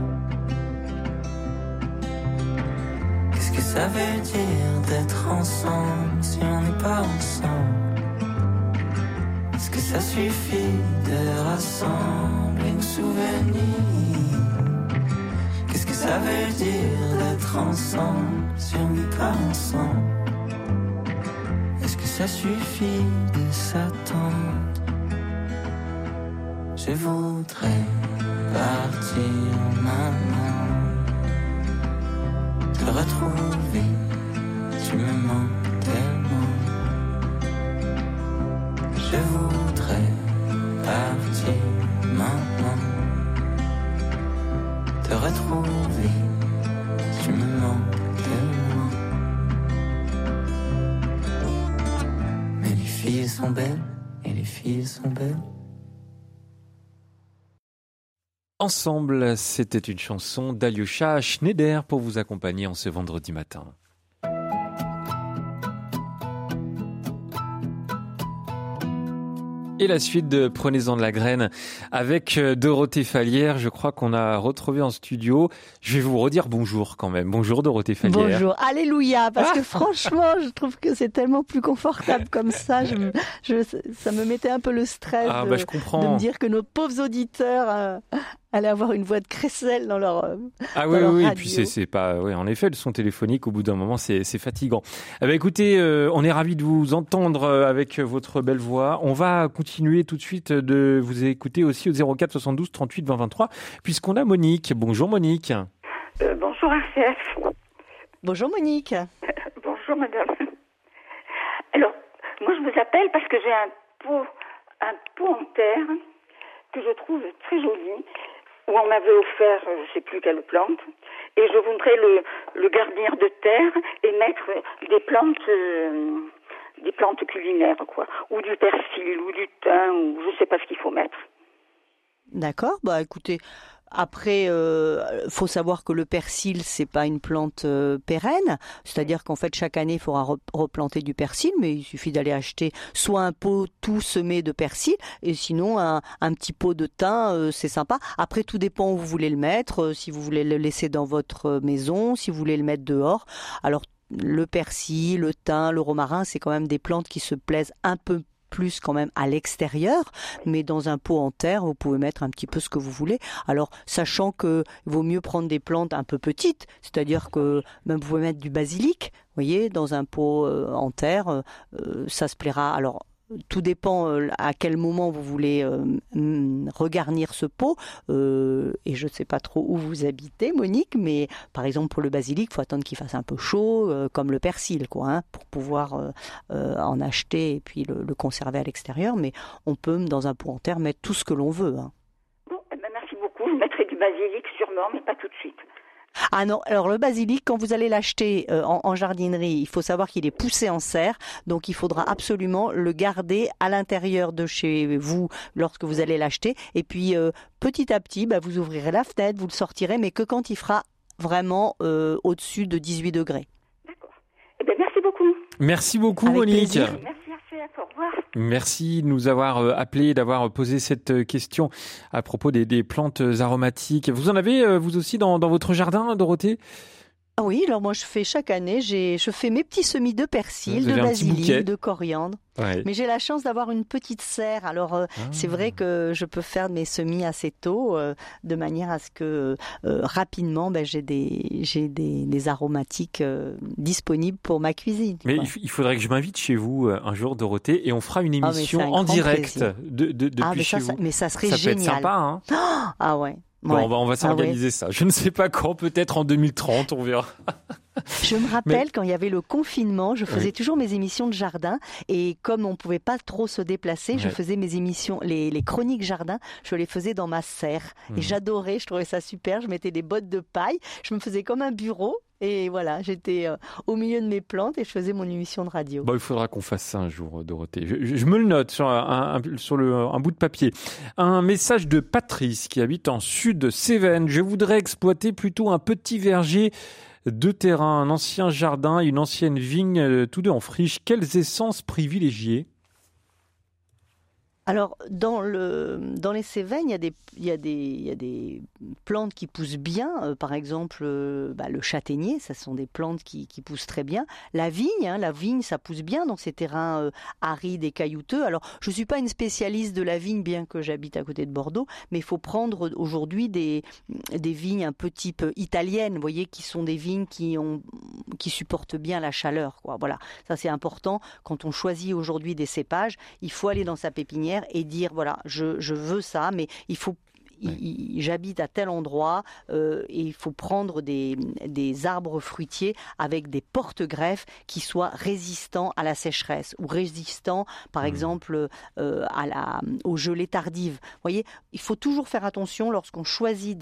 Qu'est-ce que ça veut dire d'être ensemble si on n'est pas ensemble? Est-ce que ça suffit de rassembler nos souvenirs? Qu'est-ce que ça veut dire d'être ensemble si on n'est pas ensemble? Est-ce que ça suffit de s'attendre? Je voudrais partir maintenant, te retrouver, tu me manques tellement. Je voudrais partir maintenant, te retrouver, tu me manques tellement. Mais les filles sont belles, et les filles sont belles. Ensemble, c'était une chanson d'Alyosha Schneider pour vous accompagner en ce vendredi matin. Et la suite de Prenez-en de la graine avec Dorothée Fallière. Je crois qu'on a retrouvé en studio. Je vais vous redire bonjour quand même. Bonjour Dorothée Fallière. Bonjour, alléluia, parce que franchement, je trouve que c'est tellement plus confortable comme ça. Ça me mettait un peu le stress je comprends. De me dire que nos pauvres auditeurs allaient avoir une voix de crécelle dans leur oui, radio. Et puis c'est pas, en effet, le son téléphonique au bout d'un moment c'est fatigant. Écoutez, on est ravis de vous entendre avec votre belle voix. On va continuer tout de suite de vous écouter aussi au 04 72 38 20 23 puisqu'on a Monique. Bonjour Monique. Bonjour RCF. Bonjour Monique. Bonjour madame. Alors, moi je vous appelle parce que j'ai un pot en terre que je trouve très joli, où on m'avait offert je ne sais plus quelle plante, et je voudrais le garnir de terre et mettre des plantes culinaires, quoi, ou du persil, ou du thym, ou je ne sais pas ce qu'il faut mettre. D'accord, écoutez, après, faut savoir que le persil, c'est pas une plante pérenne, c'est-à-dire qu'en fait chaque année il faudra replanter du persil, mais il suffit d'aller acheter soit un pot tout semé de persil, et sinon un petit pot de thym, c'est sympa. Après, tout dépend où vous voulez le mettre, si vous voulez le laisser dans votre maison, si vous voulez le mettre dehors. Alors le persil, le thym, le romarin, c'est quand même des plantes qui se plaisent un peu plus quand même à l'extérieur, mais dans un pot en terre, vous pouvez mettre un petit peu ce que vous voulez. Alors, sachant que il vaut mieux prendre des plantes un peu petites, c'est-à-dire que même vous pouvez mettre du basilic, vous voyez, dans un pot en terre, ça se plaira. Alors, tout dépend à quel moment vous voulez regarnir ce pot. Et je ne sais pas trop où vous habitez, Monique, mais par exemple pour le basilic, il faut attendre qu'il fasse un peu chaud, comme le persil, quoi, pour pouvoir en acheter et puis le conserver à l'extérieur. Mais on peut, dans un pot en terre, mettre tout ce que l'on veut. Bon, merci beaucoup. Je mettrai du basilic sûrement, mais pas tout de suite. Ah non, alors le basilic, quand vous allez l'acheter en jardinerie, il faut savoir qu'il est poussé en serre, donc il faudra absolument le garder à l'intérieur de chez vous lorsque vous allez l'acheter. Et puis petit à petit, vous ouvrirez la fenêtre, vous le sortirez, mais que quand il fera vraiment au-dessus de 18 degrés. D'accord. Eh bien, merci beaucoup. Merci beaucoup, Avec Monique. plaisir. Merci, RCF. Au revoir. Merci de nous avoir appelé, d'avoir posé cette question à propos des plantes aromatiques. Vous en avez, vous aussi, dans votre jardin, Dorothée ? Ah oui, alors moi je fais chaque année, je fais mes petits semis de persil, Vous avez de un petit bouquet. basilic, de coriandre. Ouais. Mais j'ai la chance d'avoir une petite serre. Alors c'est vrai que je peux faire mes semis assez tôt, de manière à ce que rapidement j'ai des aromatiques disponibles pour ma cuisine. Mais il faudrait que je m'invite chez vous un jour, Dorothée, et on fera une émission c'est un en grand direct plaisir. depuis chez vous. Mais ça serait ça génial. peut être sympa, hein. Ah ouais. Bon, Ouais. on va s'organiser ça. Je ne sais pas quand, peut-être en 2030, on verra. Je me rappelle quand il y avait le confinement, je faisais toujours mes émissions de jardin et comme on ne pouvait pas trop se déplacer, je faisais mes émissions, les chroniques jardin, je les faisais dans ma serre et j'adorais, je trouvais ça super, je mettais des bottes de paille, je me faisais comme un bureau. Et voilà, j'étais au milieu de mes plantes et je faisais mon émission de radio. Bon, il faudra qu'on fasse ça un jour, Dorothée. Je me le note sur un bout de papier. Un message de Patrice qui habite en Sud-Cévennes. Je voudrais exploiter plutôt un petit verger de terrain, un ancien jardin et une ancienne vigne, tous deux en friche. Quelles essences privilégier ? Alors, dans les Cévennes, il y a des plantes qui poussent bien. Par exemple, le châtaignier, ça sont des plantes qui poussent très bien. La vigne, ça pousse bien dans ces terrains arides et caillouteux. Alors, je ne suis pas une spécialiste de la vigne, bien que j'habite à côté de Bordeaux, mais il faut prendre aujourd'hui des vignes un peu type italiennes, vous voyez, qui sont des vignes qui supportent bien la chaleur, quoi. Voilà, ça c'est important. Quand on choisit aujourd'hui des cépages, il faut aller dans sa pépinière et dire voilà, je veux ça, mais il faut j'habite à tel endroit et il faut prendre des arbres fruitiers avec des porte-greffes qui soient résistants à la sécheresse ou résistants par exemple aux gelées tardives. Vous voyez, il faut toujours faire attention lorsqu'on choisit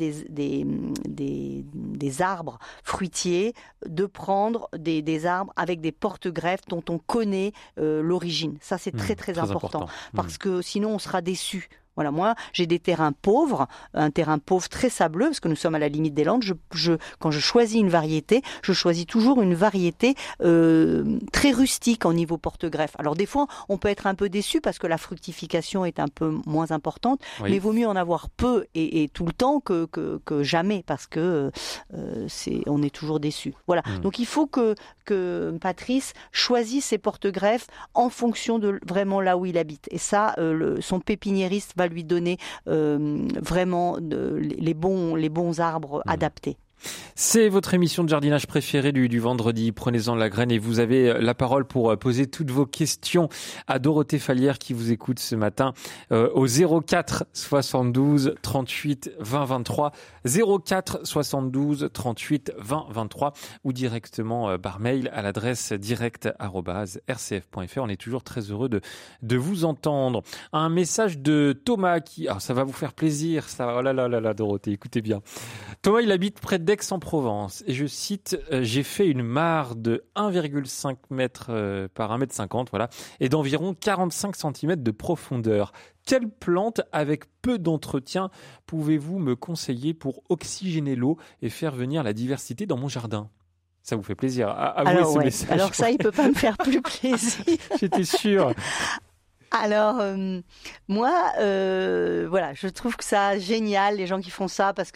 des arbres fruitiers de prendre des arbres avec des porte-greffes dont on connaît l'origine. Ça c'est très très important parce que sinon on sera déçu. Voilà, moi, j'ai des terrains pauvres, un terrain pauvre très sableux, parce que nous sommes à la limite des Landes. Quand je choisis une variété, je choisis toujours une variété très rustique en niveau porte-greffe. Alors des fois, on peut être un peu déçu parce que la fructification est un peu moins importante, mais il vaut mieux en avoir peu et tout le temps que jamais, parce que on est toujours déçu. Voilà, donc il faut que Patrice choisisse ses porte-greffes en fonction de vraiment là où il habite. Et ça, son pépiniériste va lui donner vraiment les bons arbres adaptés. C'est votre émission de jardinage préférée du vendredi. Prenez-en la graine et vous avez la parole pour poser toutes vos questions à Dorothée Fallière qui vous écoute ce matin au 04 72 38 20 23 04 72 38 20 23 ou directement par mail à l'adresse direct@rcf.fr. On est toujours très heureux de vous entendre. Un message de Thomas qui, alors ça va vous faire plaisir, ça. Oh là là là là, Dorothée, écoutez bien. Thomas, il habite près d'Aix-en-Provence et je cite, j'ai fait une mare de 1,5 m par 1,50 m, voilà, et d'environ 45 cm de profondeur. Quelle plante avec peu d'entretien pouvez-vous me conseiller pour oxygéner l'eau et faire venir la diversité dans mon jardin ? Ça vous fait plaisir. Avouez ce message. Alors ça, il peut pas me faire plus plaisir. J'étais sûr. Alors, moi, voilà, je trouve que ça génial, les gens qui font ça, parce que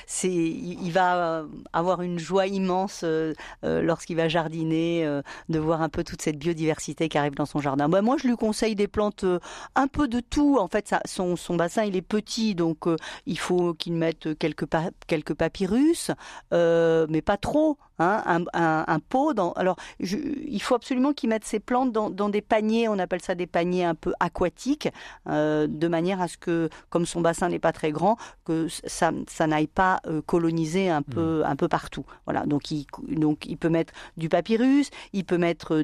il va avoir une joie immense lorsqu'il va jardiner, de voir un peu toute cette biodiversité qui arrive dans son jardin. Bah, moi, je lui conseille des plantes un peu de tout. En fait, son bassin, il est petit, donc il faut qu'il mette quelques papyrus, mais pas trop. un pot. Alors, il faut absolument qu'il mette ses plantes dans des paniers, on appelle ça des paniers un peu aquatiques, de manière à ce que, comme son bassin n'est pas très grand, que ça n'aille pas coloniser un peu partout. Voilà, donc il peut mettre du papyrus, il peut mettre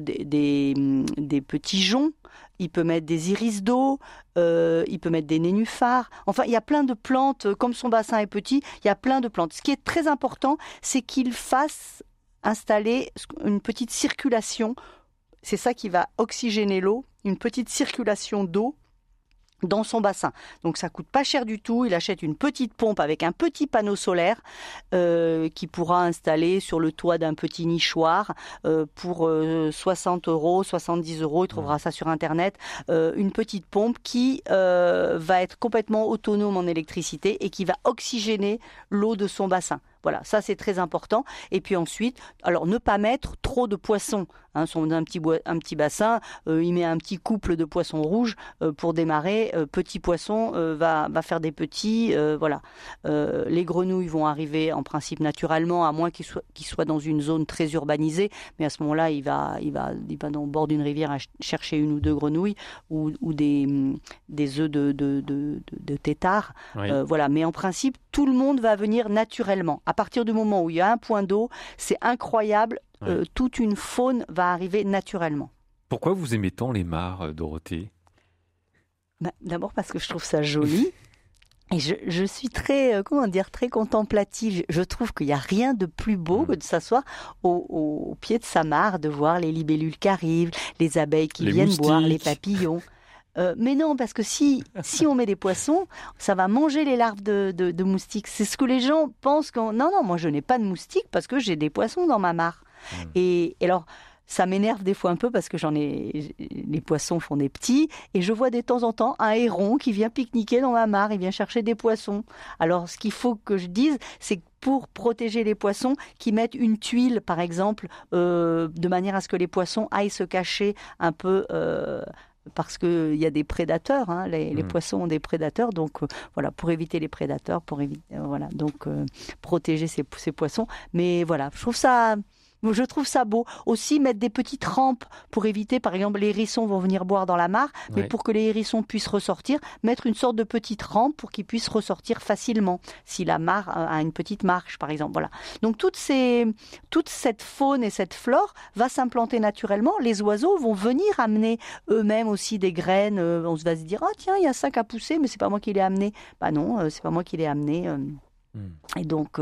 des petits joncs, il peut mettre des iris d'eau, il peut mettre des nénuphars. Enfin, il y a plein de plantes. Comme son bassin est petit, il y a plein de plantes. Ce qui est très important, c'est qu'il fasse installer une petite circulation. C'est ça qui va oxygéner l'eau, une petite circulation d'eau dans son bassin. Donc ça coûte pas cher du tout. Il achète une petite pompe avec un petit panneau solaire qu'il pourra installer sur le toit d'un petit nichoir pour 60 €, 70 €. Il trouvera ça sur Internet. Une petite pompe qui va être complètement autonome en électricité et qui va oxygéner l'eau de son bassin. Voilà, ça c'est très important. Et puis ensuite, alors ne pas mettre trop de poissons. Un petit bassin, il met un petit couple de poissons rouges pour démarrer. Petit poisson va faire des petits. Voilà. Les grenouilles vont arriver en principe naturellement, à moins qu'ils soient dans une zone très urbanisée. Mais à ce moment-là, il va dans le bord d'une rivière chercher une ou deux grenouilles ou des œufs de têtard. Oui. Voilà. Mais en principe, tout le monde va venir naturellement. À partir du moment où il y a un point d'eau, c'est incroyable. Toute une faune va arriver naturellement. Pourquoi vous aimez tant les mares, Dorothée ? D'abord parce que je trouve ça joli. Et je suis très contemplative. Je trouve qu'il n'y a rien de plus beau que de s'asseoir au pied de sa mare, de voir les libellules qui arrivent, les abeilles qui viennent boire, les papillons. Mais non, parce que si on met des poissons, ça va manger les larves de moustiques. C'est ce que les gens pensent. Non, moi je n'ai pas de moustiques parce que j'ai des poissons dans ma mare. Et alors, ça m'énerve des fois un peu parce que les poissons font des petits et je vois de temps en temps un héron qui vient pique-niquer dans ma mare, il vient chercher des poissons. Alors, ce qu'il faut que je dise, c'est que pour protéger les poissons, qu'ils mettent une tuile, par exemple, de manière à ce que les poissons aillent se cacher un peu... parce qu'il y a des prédateurs, hein, les poissons ont des prédateurs, donc voilà, pour éviter les prédateurs, protéger ces poissons. Mais voilà, je trouve ça beau. Aussi, mettre des petites rampes pour éviter, par exemple, les hérissons vont venir boire dans la mare, mais pour que les hérissons puissent ressortir, mettre une sorte de petite rampe pour qu'ils puissent ressortir facilement, si la mare a une petite marche, par exemple. Voilà. Donc, toute cette faune et cette flore va s'implanter naturellement. Les oiseaux vont venir amener eux-mêmes aussi des graines. On va se dire, ah tiens, il y a ça qui a poussé, mais c'est pas moi qui l'ai amené. Bah non, c'est pas moi qui l'ai amené. Et donc...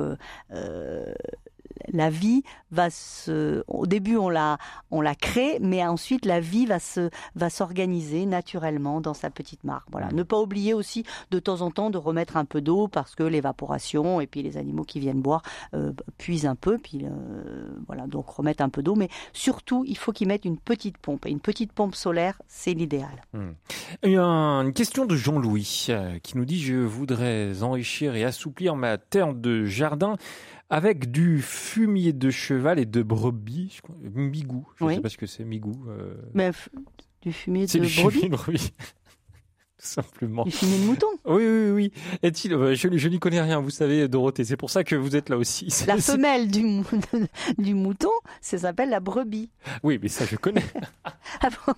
la vie au début on la crée, mais ensuite la vie va s'organiser naturellement dans sa petite mare. Voilà. Ne pas oublier aussi de temps en temps de remettre un peu d'eau parce que l'évaporation et puis les animaux qui viennent boire puisent un peu, puis voilà, donc remettre un peu d'eau, mais surtout il faut qu'ils mettent une petite pompe. Et une petite pompe solaire, c'est l'idéal. Il y a une question de Jean-Louis qui nous dit: je voudrais enrichir et assouplir ma terre de jardin avec du fumier de cheval et de brebis, migou. Je ne sais pas ce que c'est, migou. Mais du fumier de brebis. C'est du fumier de brebis, tout simplement. Du fumier de mouton. Oui. Est-il je n'y connais rien, vous savez, Dorothée. C'est pour ça que vous êtes là aussi. La femelle du mouton, ça s'appelle la brebis. Oui, mais ça, je connais. Ah bon.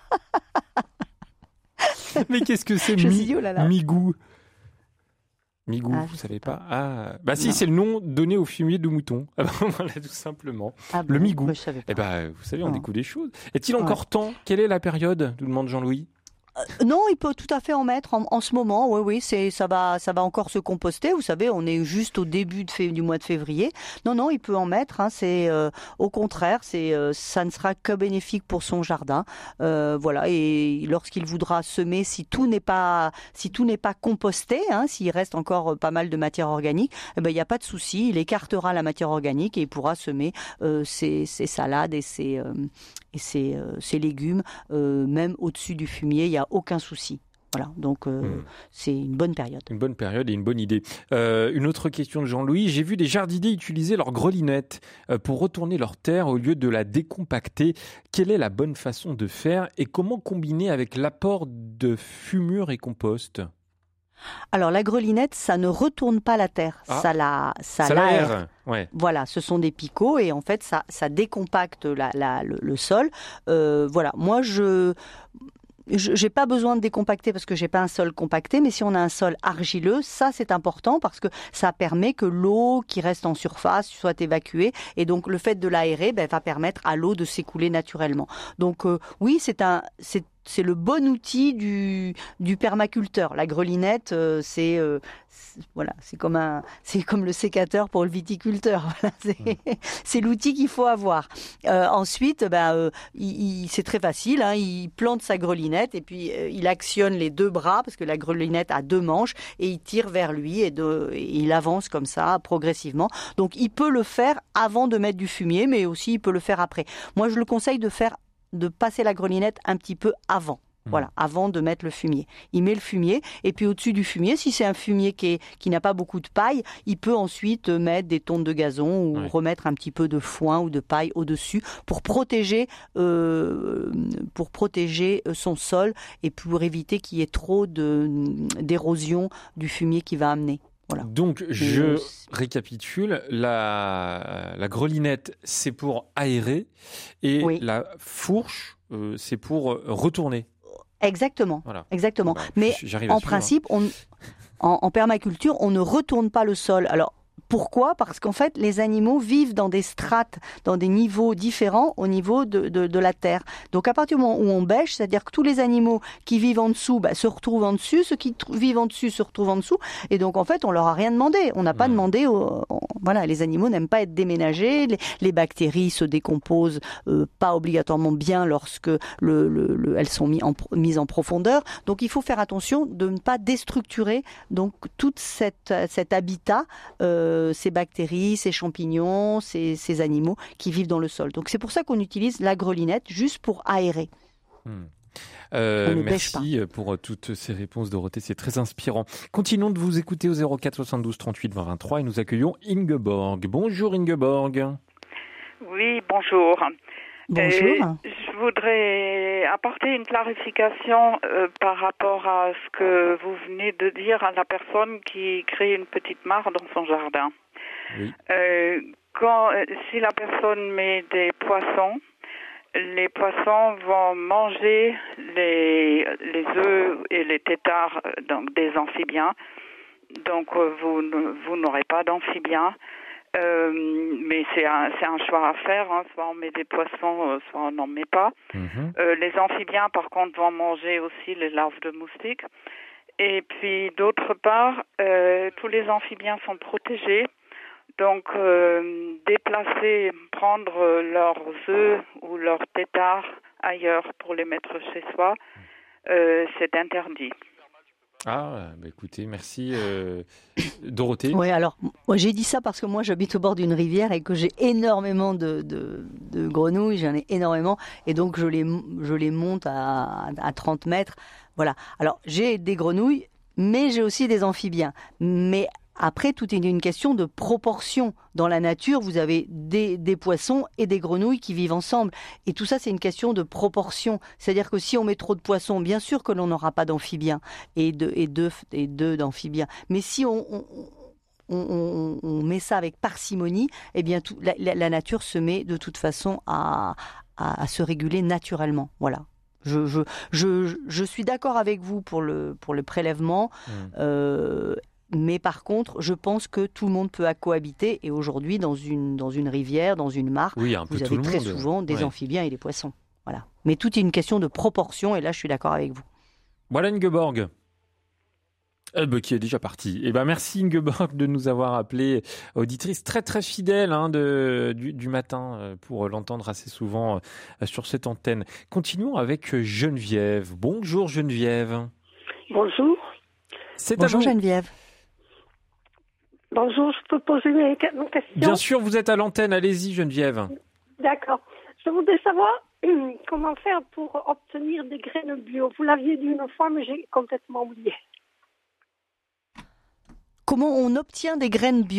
Mais qu'est-ce que c'est migou? Migou, vous savez pas? Ah, bah si, c'est le nom donné au fumier de mouton. Voilà, tout simplement. Le migou. Je savais pas. Eh ben, vous savez, on découvre des choses. Est-il encore temps? Quelle est la période? Nous demande Jean-Louis. Non, il peut tout à fait en mettre en ce moment. Oui, ça va encore se composter. Vous savez, on est juste au début du mois de février. Non, il peut en mettre. Hein, c'est au contraire, ça ne sera que bénéfique pour son jardin. Voilà. Et lorsqu'il voudra semer, si tout n'est pas composté, hein, s'il reste encore pas mal de matière organique, il n'y a pas de souci. Il écartera la matière organique et il pourra semer ses salades et ses légumes, même au-dessus du fumier, il n'y a aucun souci. Voilà, donc c'est une bonne période. Une bonne période et une bonne idée. Une autre question de Jean-Louis. J'ai vu des jardiniers utiliser leur grelinette pour retourner leur terre au lieu de la décompacter. Quelle est la bonne façon de faire et comment combiner avec l'apport de fumure et compost ? Alors la grelinette, ça ne retourne pas la terre, ça l'aère. Ouais. Voilà, ce sont des picots et en fait ça décompacte le sol. Voilà, moi j'ai pas besoin de décompacter parce que j'ai pas un sol compacté, mais si on a un sol argileux, ça c'est important parce que ça permet que l'eau qui reste en surface soit évacuée et donc le fait de l'aérer va permettre à l'eau de s'écouler naturellement. Donc oui, c'est le bon outil du permaculteur. La grelinette, c'est comme le sécateur pour le viticulteur. Voilà, c'est l'outil qu'il faut avoir. Ensuite, c'est très facile. Il plante sa grelinette et puis il actionne les deux bras parce que la grelinette a 2 manches et il tire vers lui et il avance comme ça progressivement. Donc il peut le faire avant de mettre du fumier, mais aussi il peut le faire après. Moi, je le conseille de passer la grelinette un petit peu avant. Voilà, avant de mettre le fumier. Il met le fumier et puis au-dessus du fumier, si c'est un fumier qui n'a pas beaucoup de paille, il peut ensuite mettre des tontes de gazon ou remettre un petit peu de foin ou de paille au-dessus pour protéger son sol et pour éviter qu'il y ait trop d'érosion du fumier qu'il va amener. Voilà. Donc, je récapitule, la grelinette, c'est pour aérer et la fourche, c'est pour retourner. Exactement, voilà. Exactement. Mais en principe, en permaculture, on ne retourne pas le sol. Alors, pourquoi ? Parce qu'en fait, les animaux vivent dans des strates, dans des niveaux différents au niveau de la terre. Donc, à partir du moment où on bêche, c'est-à-dire que tous les animaux qui vivent en dessous se retrouvent en dessus, ceux qui vivent en dessus se retrouvent en dessous. Et donc, en fait, on leur a rien demandé. On n'a pas demandé. Voilà, les animaux n'aiment pas être déménagés. Les bactéries se décomposent pas obligatoirement bien lorsque elles sont mises en profondeur. Donc, il faut faire attention de ne pas déstructurer donc tout cet habitat. Ces bactéries, ces champignons, ces animaux qui vivent dans le sol. Donc c'est pour ça qu'on utilise la grelinette, juste pour aérer. Merci pour toutes ces réponses, Dorothée, c'est très inspirant. Continuons de vous écouter au 04 72 38 20 23 et nous accueillons Ingeborg. Bonjour Ingeborg. Oui, bonjour. Bonjour. Je voudrais apporter une clarification par rapport à ce que vous venez de dire à la personne qui crée une petite mare dans son jardin. Oui. Si la personne met des poissons, les poissons vont manger les œufs et les têtards donc des amphibiens. Donc vous n'aurez pas d'amphibiens. Mais c'est un choix à faire, soit on met des poissons, soit on n'en met pas. Les amphibiens, par contre, vont manger aussi les larves de moustiques. Et puis, d'autre part, tous les amphibiens sont protégés. Donc, prendre leurs œufs ou leurs têtards ailleurs pour les mettre chez soi, c'est interdit. Écoutez, merci Dorothée. Oui, alors moi j'ai dit ça parce que moi j'habite au bord d'une rivière et que j'ai énormément de grenouilles, j'en ai énormément et donc je les monte à 30 mètres. Voilà. Alors j'ai des grenouilles, mais j'ai aussi des amphibiens. Mais après, tout est une question de proportion. Dans la nature, vous avez des poissons et des grenouilles qui vivent ensemble. Et tout ça, c'est une question de proportion. C'est-à-dire que si on met trop de poissons, bien sûr que l'on n'aura pas d'amphibiens et d'œufs d'amphibiens. Mais si on met ça avec parcimonie, eh bien, la nature se met de toute façon à se réguler naturellement. Voilà. Je suis d'accord avec vous pour le prélèvement. Mais par contre, je pense que tout le monde peut cohabiter. Et aujourd'hui, dans une rivière, dans une mare, vous avez très souvent des amphibiens et des poissons. Voilà. Mais tout est une question de proportion. Et là, je suis d'accord avec vous. Voilà Ingeborg. Qui est déjà partie. Merci Ingeborg de nous avoir appelé, auditrice très très fidèle du matin pour l'entendre assez souvent sur cette antenne. Continuons avec Geneviève. Bonjour Geneviève. Bonjour. Bonjour Geneviève. Bonjour, je peux poser mes questions ? Bien sûr, vous êtes à l'antenne, allez-y Geneviève. D'accord. Je voudrais savoir comment faire pour obtenir des graines bio. Vous l'aviez dit une fois, mais j'ai complètement oublié. Comment on obtient des graines bio ?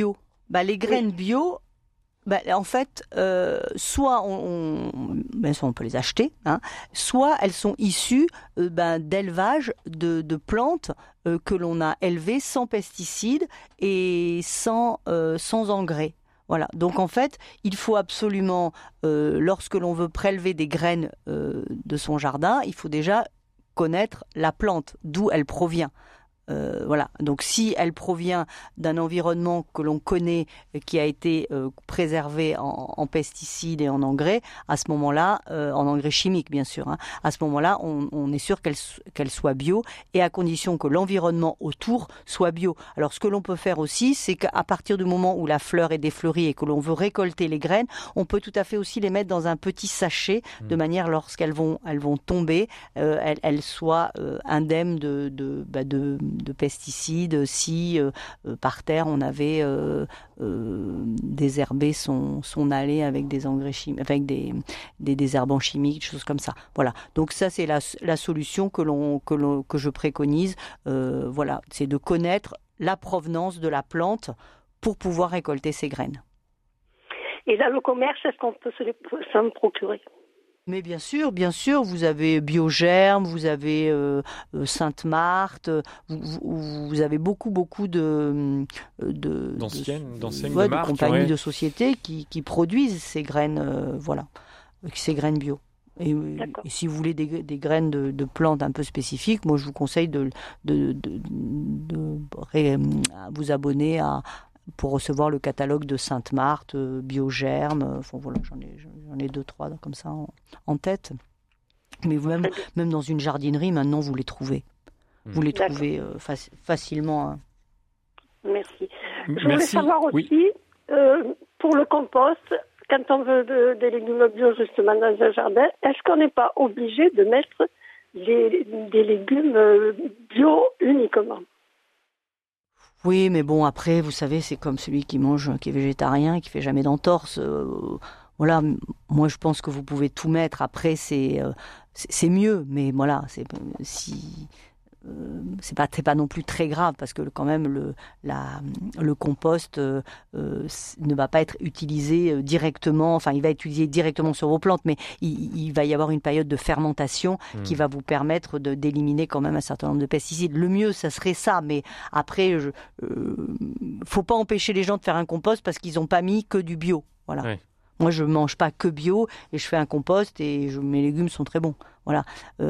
Les graines bio, En fait, soit on peut les acheter, soit elles sont issues d'élevage de plantes que l'on a élevées sans pesticides et sans engrais. Voilà. Donc en fait, il faut absolument, lorsque l'on veut prélever des graines de son jardin, il faut déjà connaître la plante, d'où elle provient. Voilà. Donc si elle provient d'un environnement que l'on connaît, qui a été préservé en pesticides et en engrais, à ce moment-là, en engrais chimiques bien sûr, à ce moment-là, on est sûr qu'elle soit bio, et à condition que l'environnement autour soit bio. Alors ce que l'on peut faire aussi, c'est qu'à partir du moment où la fleur est défleurie et que l'on veut récolter les graines, on peut tout à fait aussi les mettre dans un petit sachet, de manière lorsqu'elles vont tomber, elles soient indemnes de pesticides, si par terre on avait désherbé son allée avec des engrais chimiques, avec des désherbants chimiques, des choses comme ça. Voilà. Donc ça c'est la solution que je préconise. Voilà, c'est de connaître la provenance de la plante pour pouvoir récolter ses graines. Et dans le commerce, est-ce qu'on peut s'en procurer ? Mais bien sûr, vous avez Biogerme, vous avez Sainte-Marthe, vous avez beaucoup d'anciennes marques, de compagnies, de sociétés qui produisent ces graines, ces graines bio. Et si vous voulez des graines de plantes un peu spécifiques, moi je vous conseille de vous abonner pour recevoir le catalogue de Sainte-Marthe, Biogerme, voilà, j'en ai 2-3 comme ça en tête. Mais même dans une jardinerie, maintenant, vous les trouvez. Vous les trouvez facilement. Merci. Je voulais savoir aussi, pour le compost, quand on veut des légumes bio justement dans un jardin, est-ce qu'on n'est pas obligé de mettre des légumes bio uniquement ? Oui, mais bon, après, vous savez, c'est comme celui qui est végétarien, qui fait jamais d'entorse. Voilà, moi je pense que vous pouvez tout mettre. Après, c'est mieux, mais voilà, c'est pas non plus très grave, parce que quand même le compost ne va pas être utilisé directement. Enfin, il va être utilisé directement sur vos plantes, mais il va y avoir une période de fermentation qui va vous permettre d'éliminer quand même un certain nombre de pesticides. Le mieux, ça serait ça, mais après, faut pas empêcher les gens de faire un compost parce qu'ils n'ont pas mis que du bio. Voilà. Oui. Moi, je mange pas que bio et je fais un compost et mes légumes sont très bons. Voilà.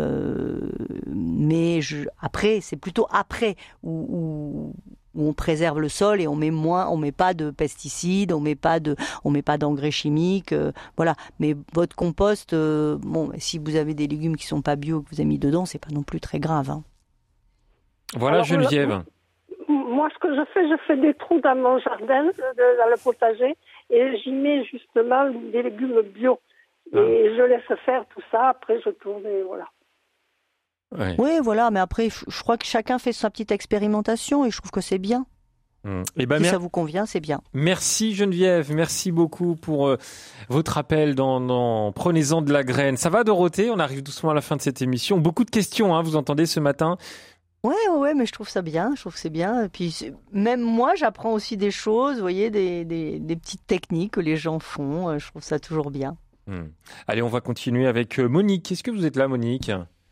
Mais après, c'est plutôt après où on préserve le sol et on met pas de pesticides, on met pas d'engrais chimiques. Voilà. Mais votre compost, si vous avez des légumes qui sont pas bio que vous avez mis dedans, c'est pas non plus très grave. Voilà. Alors, Geneviève. Moi, ce que je fais des trous dans mon jardin, dans le potager, et j'y mets justement des légumes bio. Et je laisse faire tout ça, après je tourne et voilà. Ouais. Oui, voilà, mais après, je crois que chacun fait sa petite expérimentation et je trouve que c'est bien. Si ça vous convient, c'est bien. Merci Geneviève, merci beaucoup pour votre appel dans Prenez-en de la graine. Ça va Dorothée, on arrive doucement à la fin de cette émission. Beaucoup de questions, vous entendez ce matin. Ouais, mais je trouve ça bien, je trouve que c'est bien. Et puis même moi, j'apprends aussi des choses, vous voyez, des petites techniques que les gens font. Je trouve ça toujours bien. Allez, on va continuer avec Monique. Est-ce que vous êtes là, Monique ?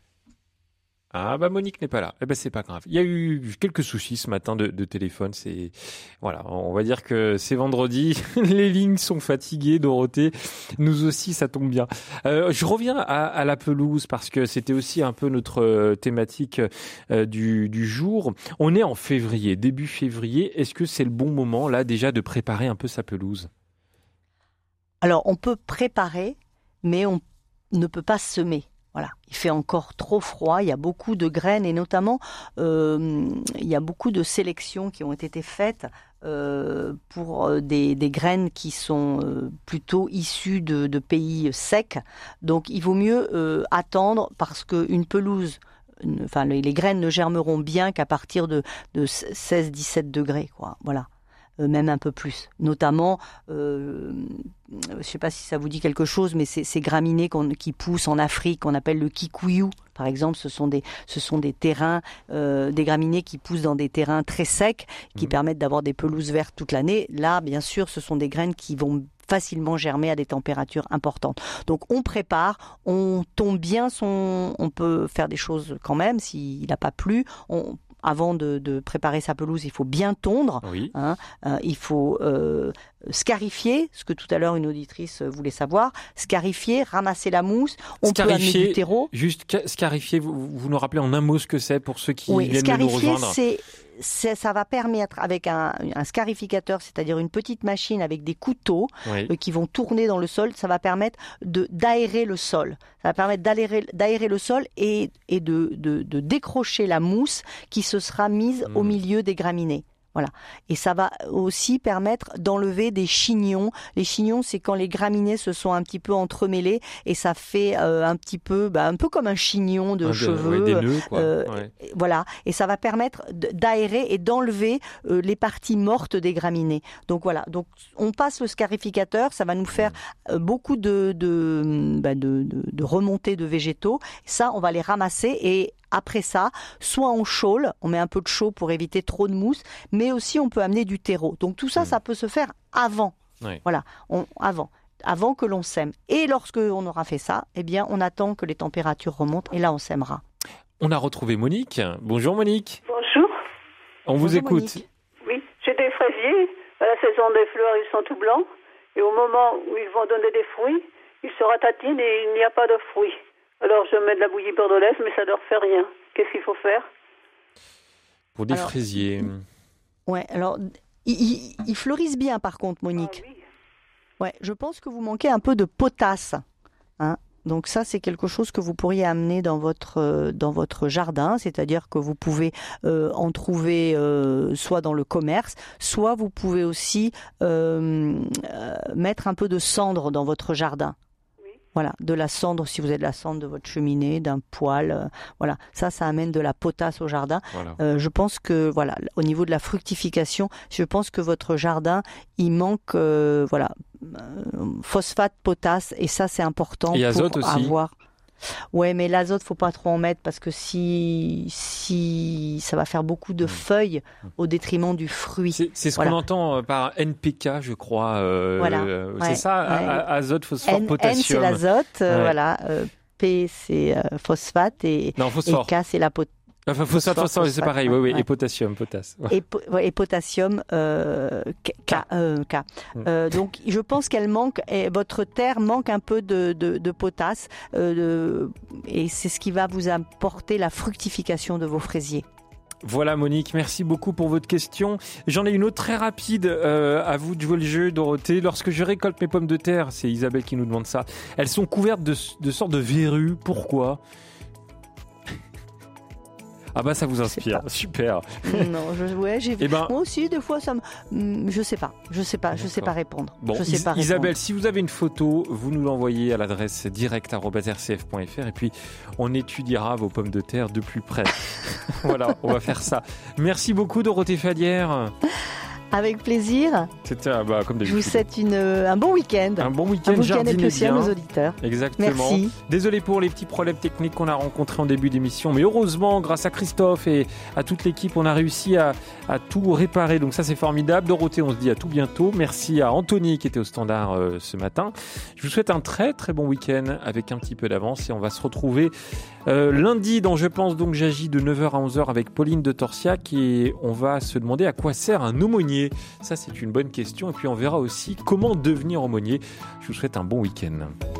Ah Monique n'est pas là. C'est pas grave. Il y a eu quelques soucis ce matin de téléphone. Voilà, on va dire que c'est vendredi. Les lignes sont fatiguées, Dorothée. Nous aussi, ça tombe bien. Je reviens à la pelouse parce que c'était aussi un peu notre thématique du jour. On est en février, début février. Est-ce que c'est le bon moment là déjà de préparer un peu sa pelouse ? Alors, on peut préparer, mais on ne peut pas semer. Voilà, il fait encore trop froid, il y a beaucoup de graines et notamment il y a beaucoup de sélections qui ont été faites pour des graines qui sont plutôt issues de pays secs. Donc il vaut mieux attendre parce qu'une pelouse, les graines ne germeront bien qu'à partir de 16-17 degrés, quoi. Voilà. Même un peu plus. Notamment, je ne sais pas si ça vous dit quelque chose, mais ces graminées qui poussent en Afrique, qu'on appelle le kikuyu, par exemple, ce sont des terrains, des graminées qui poussent dans des terrains très secs, qui permettent d'avoir des pelouses vertes toute l'année. Là, bien sûr, ce sont des graines qui vont facilement germer à des températures importantes. Donc on prépare, on tombe bien on peut faire des choses quand même s'il n'a pas plu. Avant de préparer sa pelouse, il faut bien tondre. Oui. Il faut scarifier, ce que tout à l'heure une auditrice voulait savoir. Scarifier, ramasser la mousse. On peut amener du terreau. Juste scarifier, vous nous rappelez en un mot ce que c'est pour ceux qui viennent de nous rejoindre. Ça va permettre, avec un scarificateur, c'est-à-dire une petite machine avec des couteaux qui vont tourner dans le sol, ça va permettre d'aérer le sol. Ça va permettre d'aérer le sol et de décrocher la mousse qui se sera mise au milieu des graminées. Voilà. Et ça va aussi permettre d'enlever des chignons. Les chignons, c'est quand les graminées se sont un petit peu entremêlées et ça fait un peu comme un chignon de cheveux. Des nœuds, quoi. Voilà. Et ça va permettre d'aérer et d'enlever les parties mortes des graminées. Donc voilà. Donc on passe le scarificateur, ça va nous faire beaucoup de remontées de végétaux. Ça, on va les ramasser et après ça, soit on chaule, on met un peu de chaux pour éviter trop de mousse, mais aussi on peut amener du terreau. Donc tout ça, ça peut se faire avant. Voilà, avant que l'on sème. Et lorsque on aura fait ça, eh bien, on attend que les températures remontent et là, on sèmera. On a retrouvé Monique. Bonjour Monique. Bonjour. On vous écoute. Monique. Oui, j'ai des fraisiers. À la saison des fleurs, ils sont tout blancs. Et au moment où ils vont donner des fruits, ils se ratatinent et il n'y a pas de fruits. Alors je mets de la bouillie bordelaise, mais ça ne leur fait rien. Qu'est-ce qu'il faut faire pour des fraisiers? Ouais, alors ils fleurissent bien par contre, Monique. Oui. Ouais, je pense que vous manquez un peu de potasse. Donc ça, c'est quelque chose que vous pourriez amener dans votre jardin, c'est-à-dire que vous pouvez en trouver soit dans le commerce, soit vous pouvez aussi mettre un peu de cendre dans votre jardin. Voilà, de la cendre, si vous avez de la cendre de votre cheminée, d'un poêle, voilà, ça amène de la potasse au jardin. Voilà. Je pense que, voilà, au niveau de la fructification, je pense que votre jardin, il manque, phosphate, potasse, et ça c'est important et azote pour aussi. Avoir. Ouais, mais l'azote, faut pas trop en mettre parce que si ça va faire beaucoup de feuilles au détriment du fruit. C'est ce qu'on entend par NPK, je crois. C'est ça, azote, phosphore, potassium. N c'est l'azote, voilà. P c'est phosphate et K c'est la potasse. Enfin, phosphate, c'est pareil, oui, et potassium, potasse. Ouais. Et potassium, K. Donc, je pense qu'elle manque, votre terre manque un peu de potasse, et c'est ce qui va vous apporter la fructification de vos fraisiers. Voilà Monique, merci beaucoup pour votre question. J'en ai une autre très rapide, à vous de jouer le jeu, Dorothée. Lorsque je récolte mes pommes de terre, c'est Isabelle qui nous demande ça, elles sont couvertes de sortes de verrues, pourquoi ? Ah bah ça vous inspire, super. Non, moi aussi des fois ça me, je sais pas répondre. Bon, Isabelle, si vous avez une photo, vous nous l'envoyez à l'adresse direct@rcf.fr et puis on étudiera vos pommes de terre de plus près. Voilà, on va faire ça. Merci beaucoup Dorothée Fadière. Avec plaisir. C'était comme d'habitude. Je vous souhaite un bon week-end. Un bon week-end jardinez aussi à nos auditeurs. Exactement. Merci. Désolé pour les petits problèmes techniques qu'on a rencontrés en début d'émission, mais heureusement, grâce à Christophe et à toute l'équipe, on a réussi à tout réparer. Donc ça, c'est formidable. Dorothée, on se dit à tout bientôt. Merci à Anthony qui était au standard ce matin. Je vous souhaite un très très bon week-end avec un petit peu d'avance et on va se retrouver lundi dans Je pense donc j'agis de 9h à 11h avec Pauline de Torsiac et on va se demander à quoi sert un aumônier. Ça, c'est une bonne question. Et puis, on verra aussi comment devenir aumônier. Je vous souhaite un bon week-end.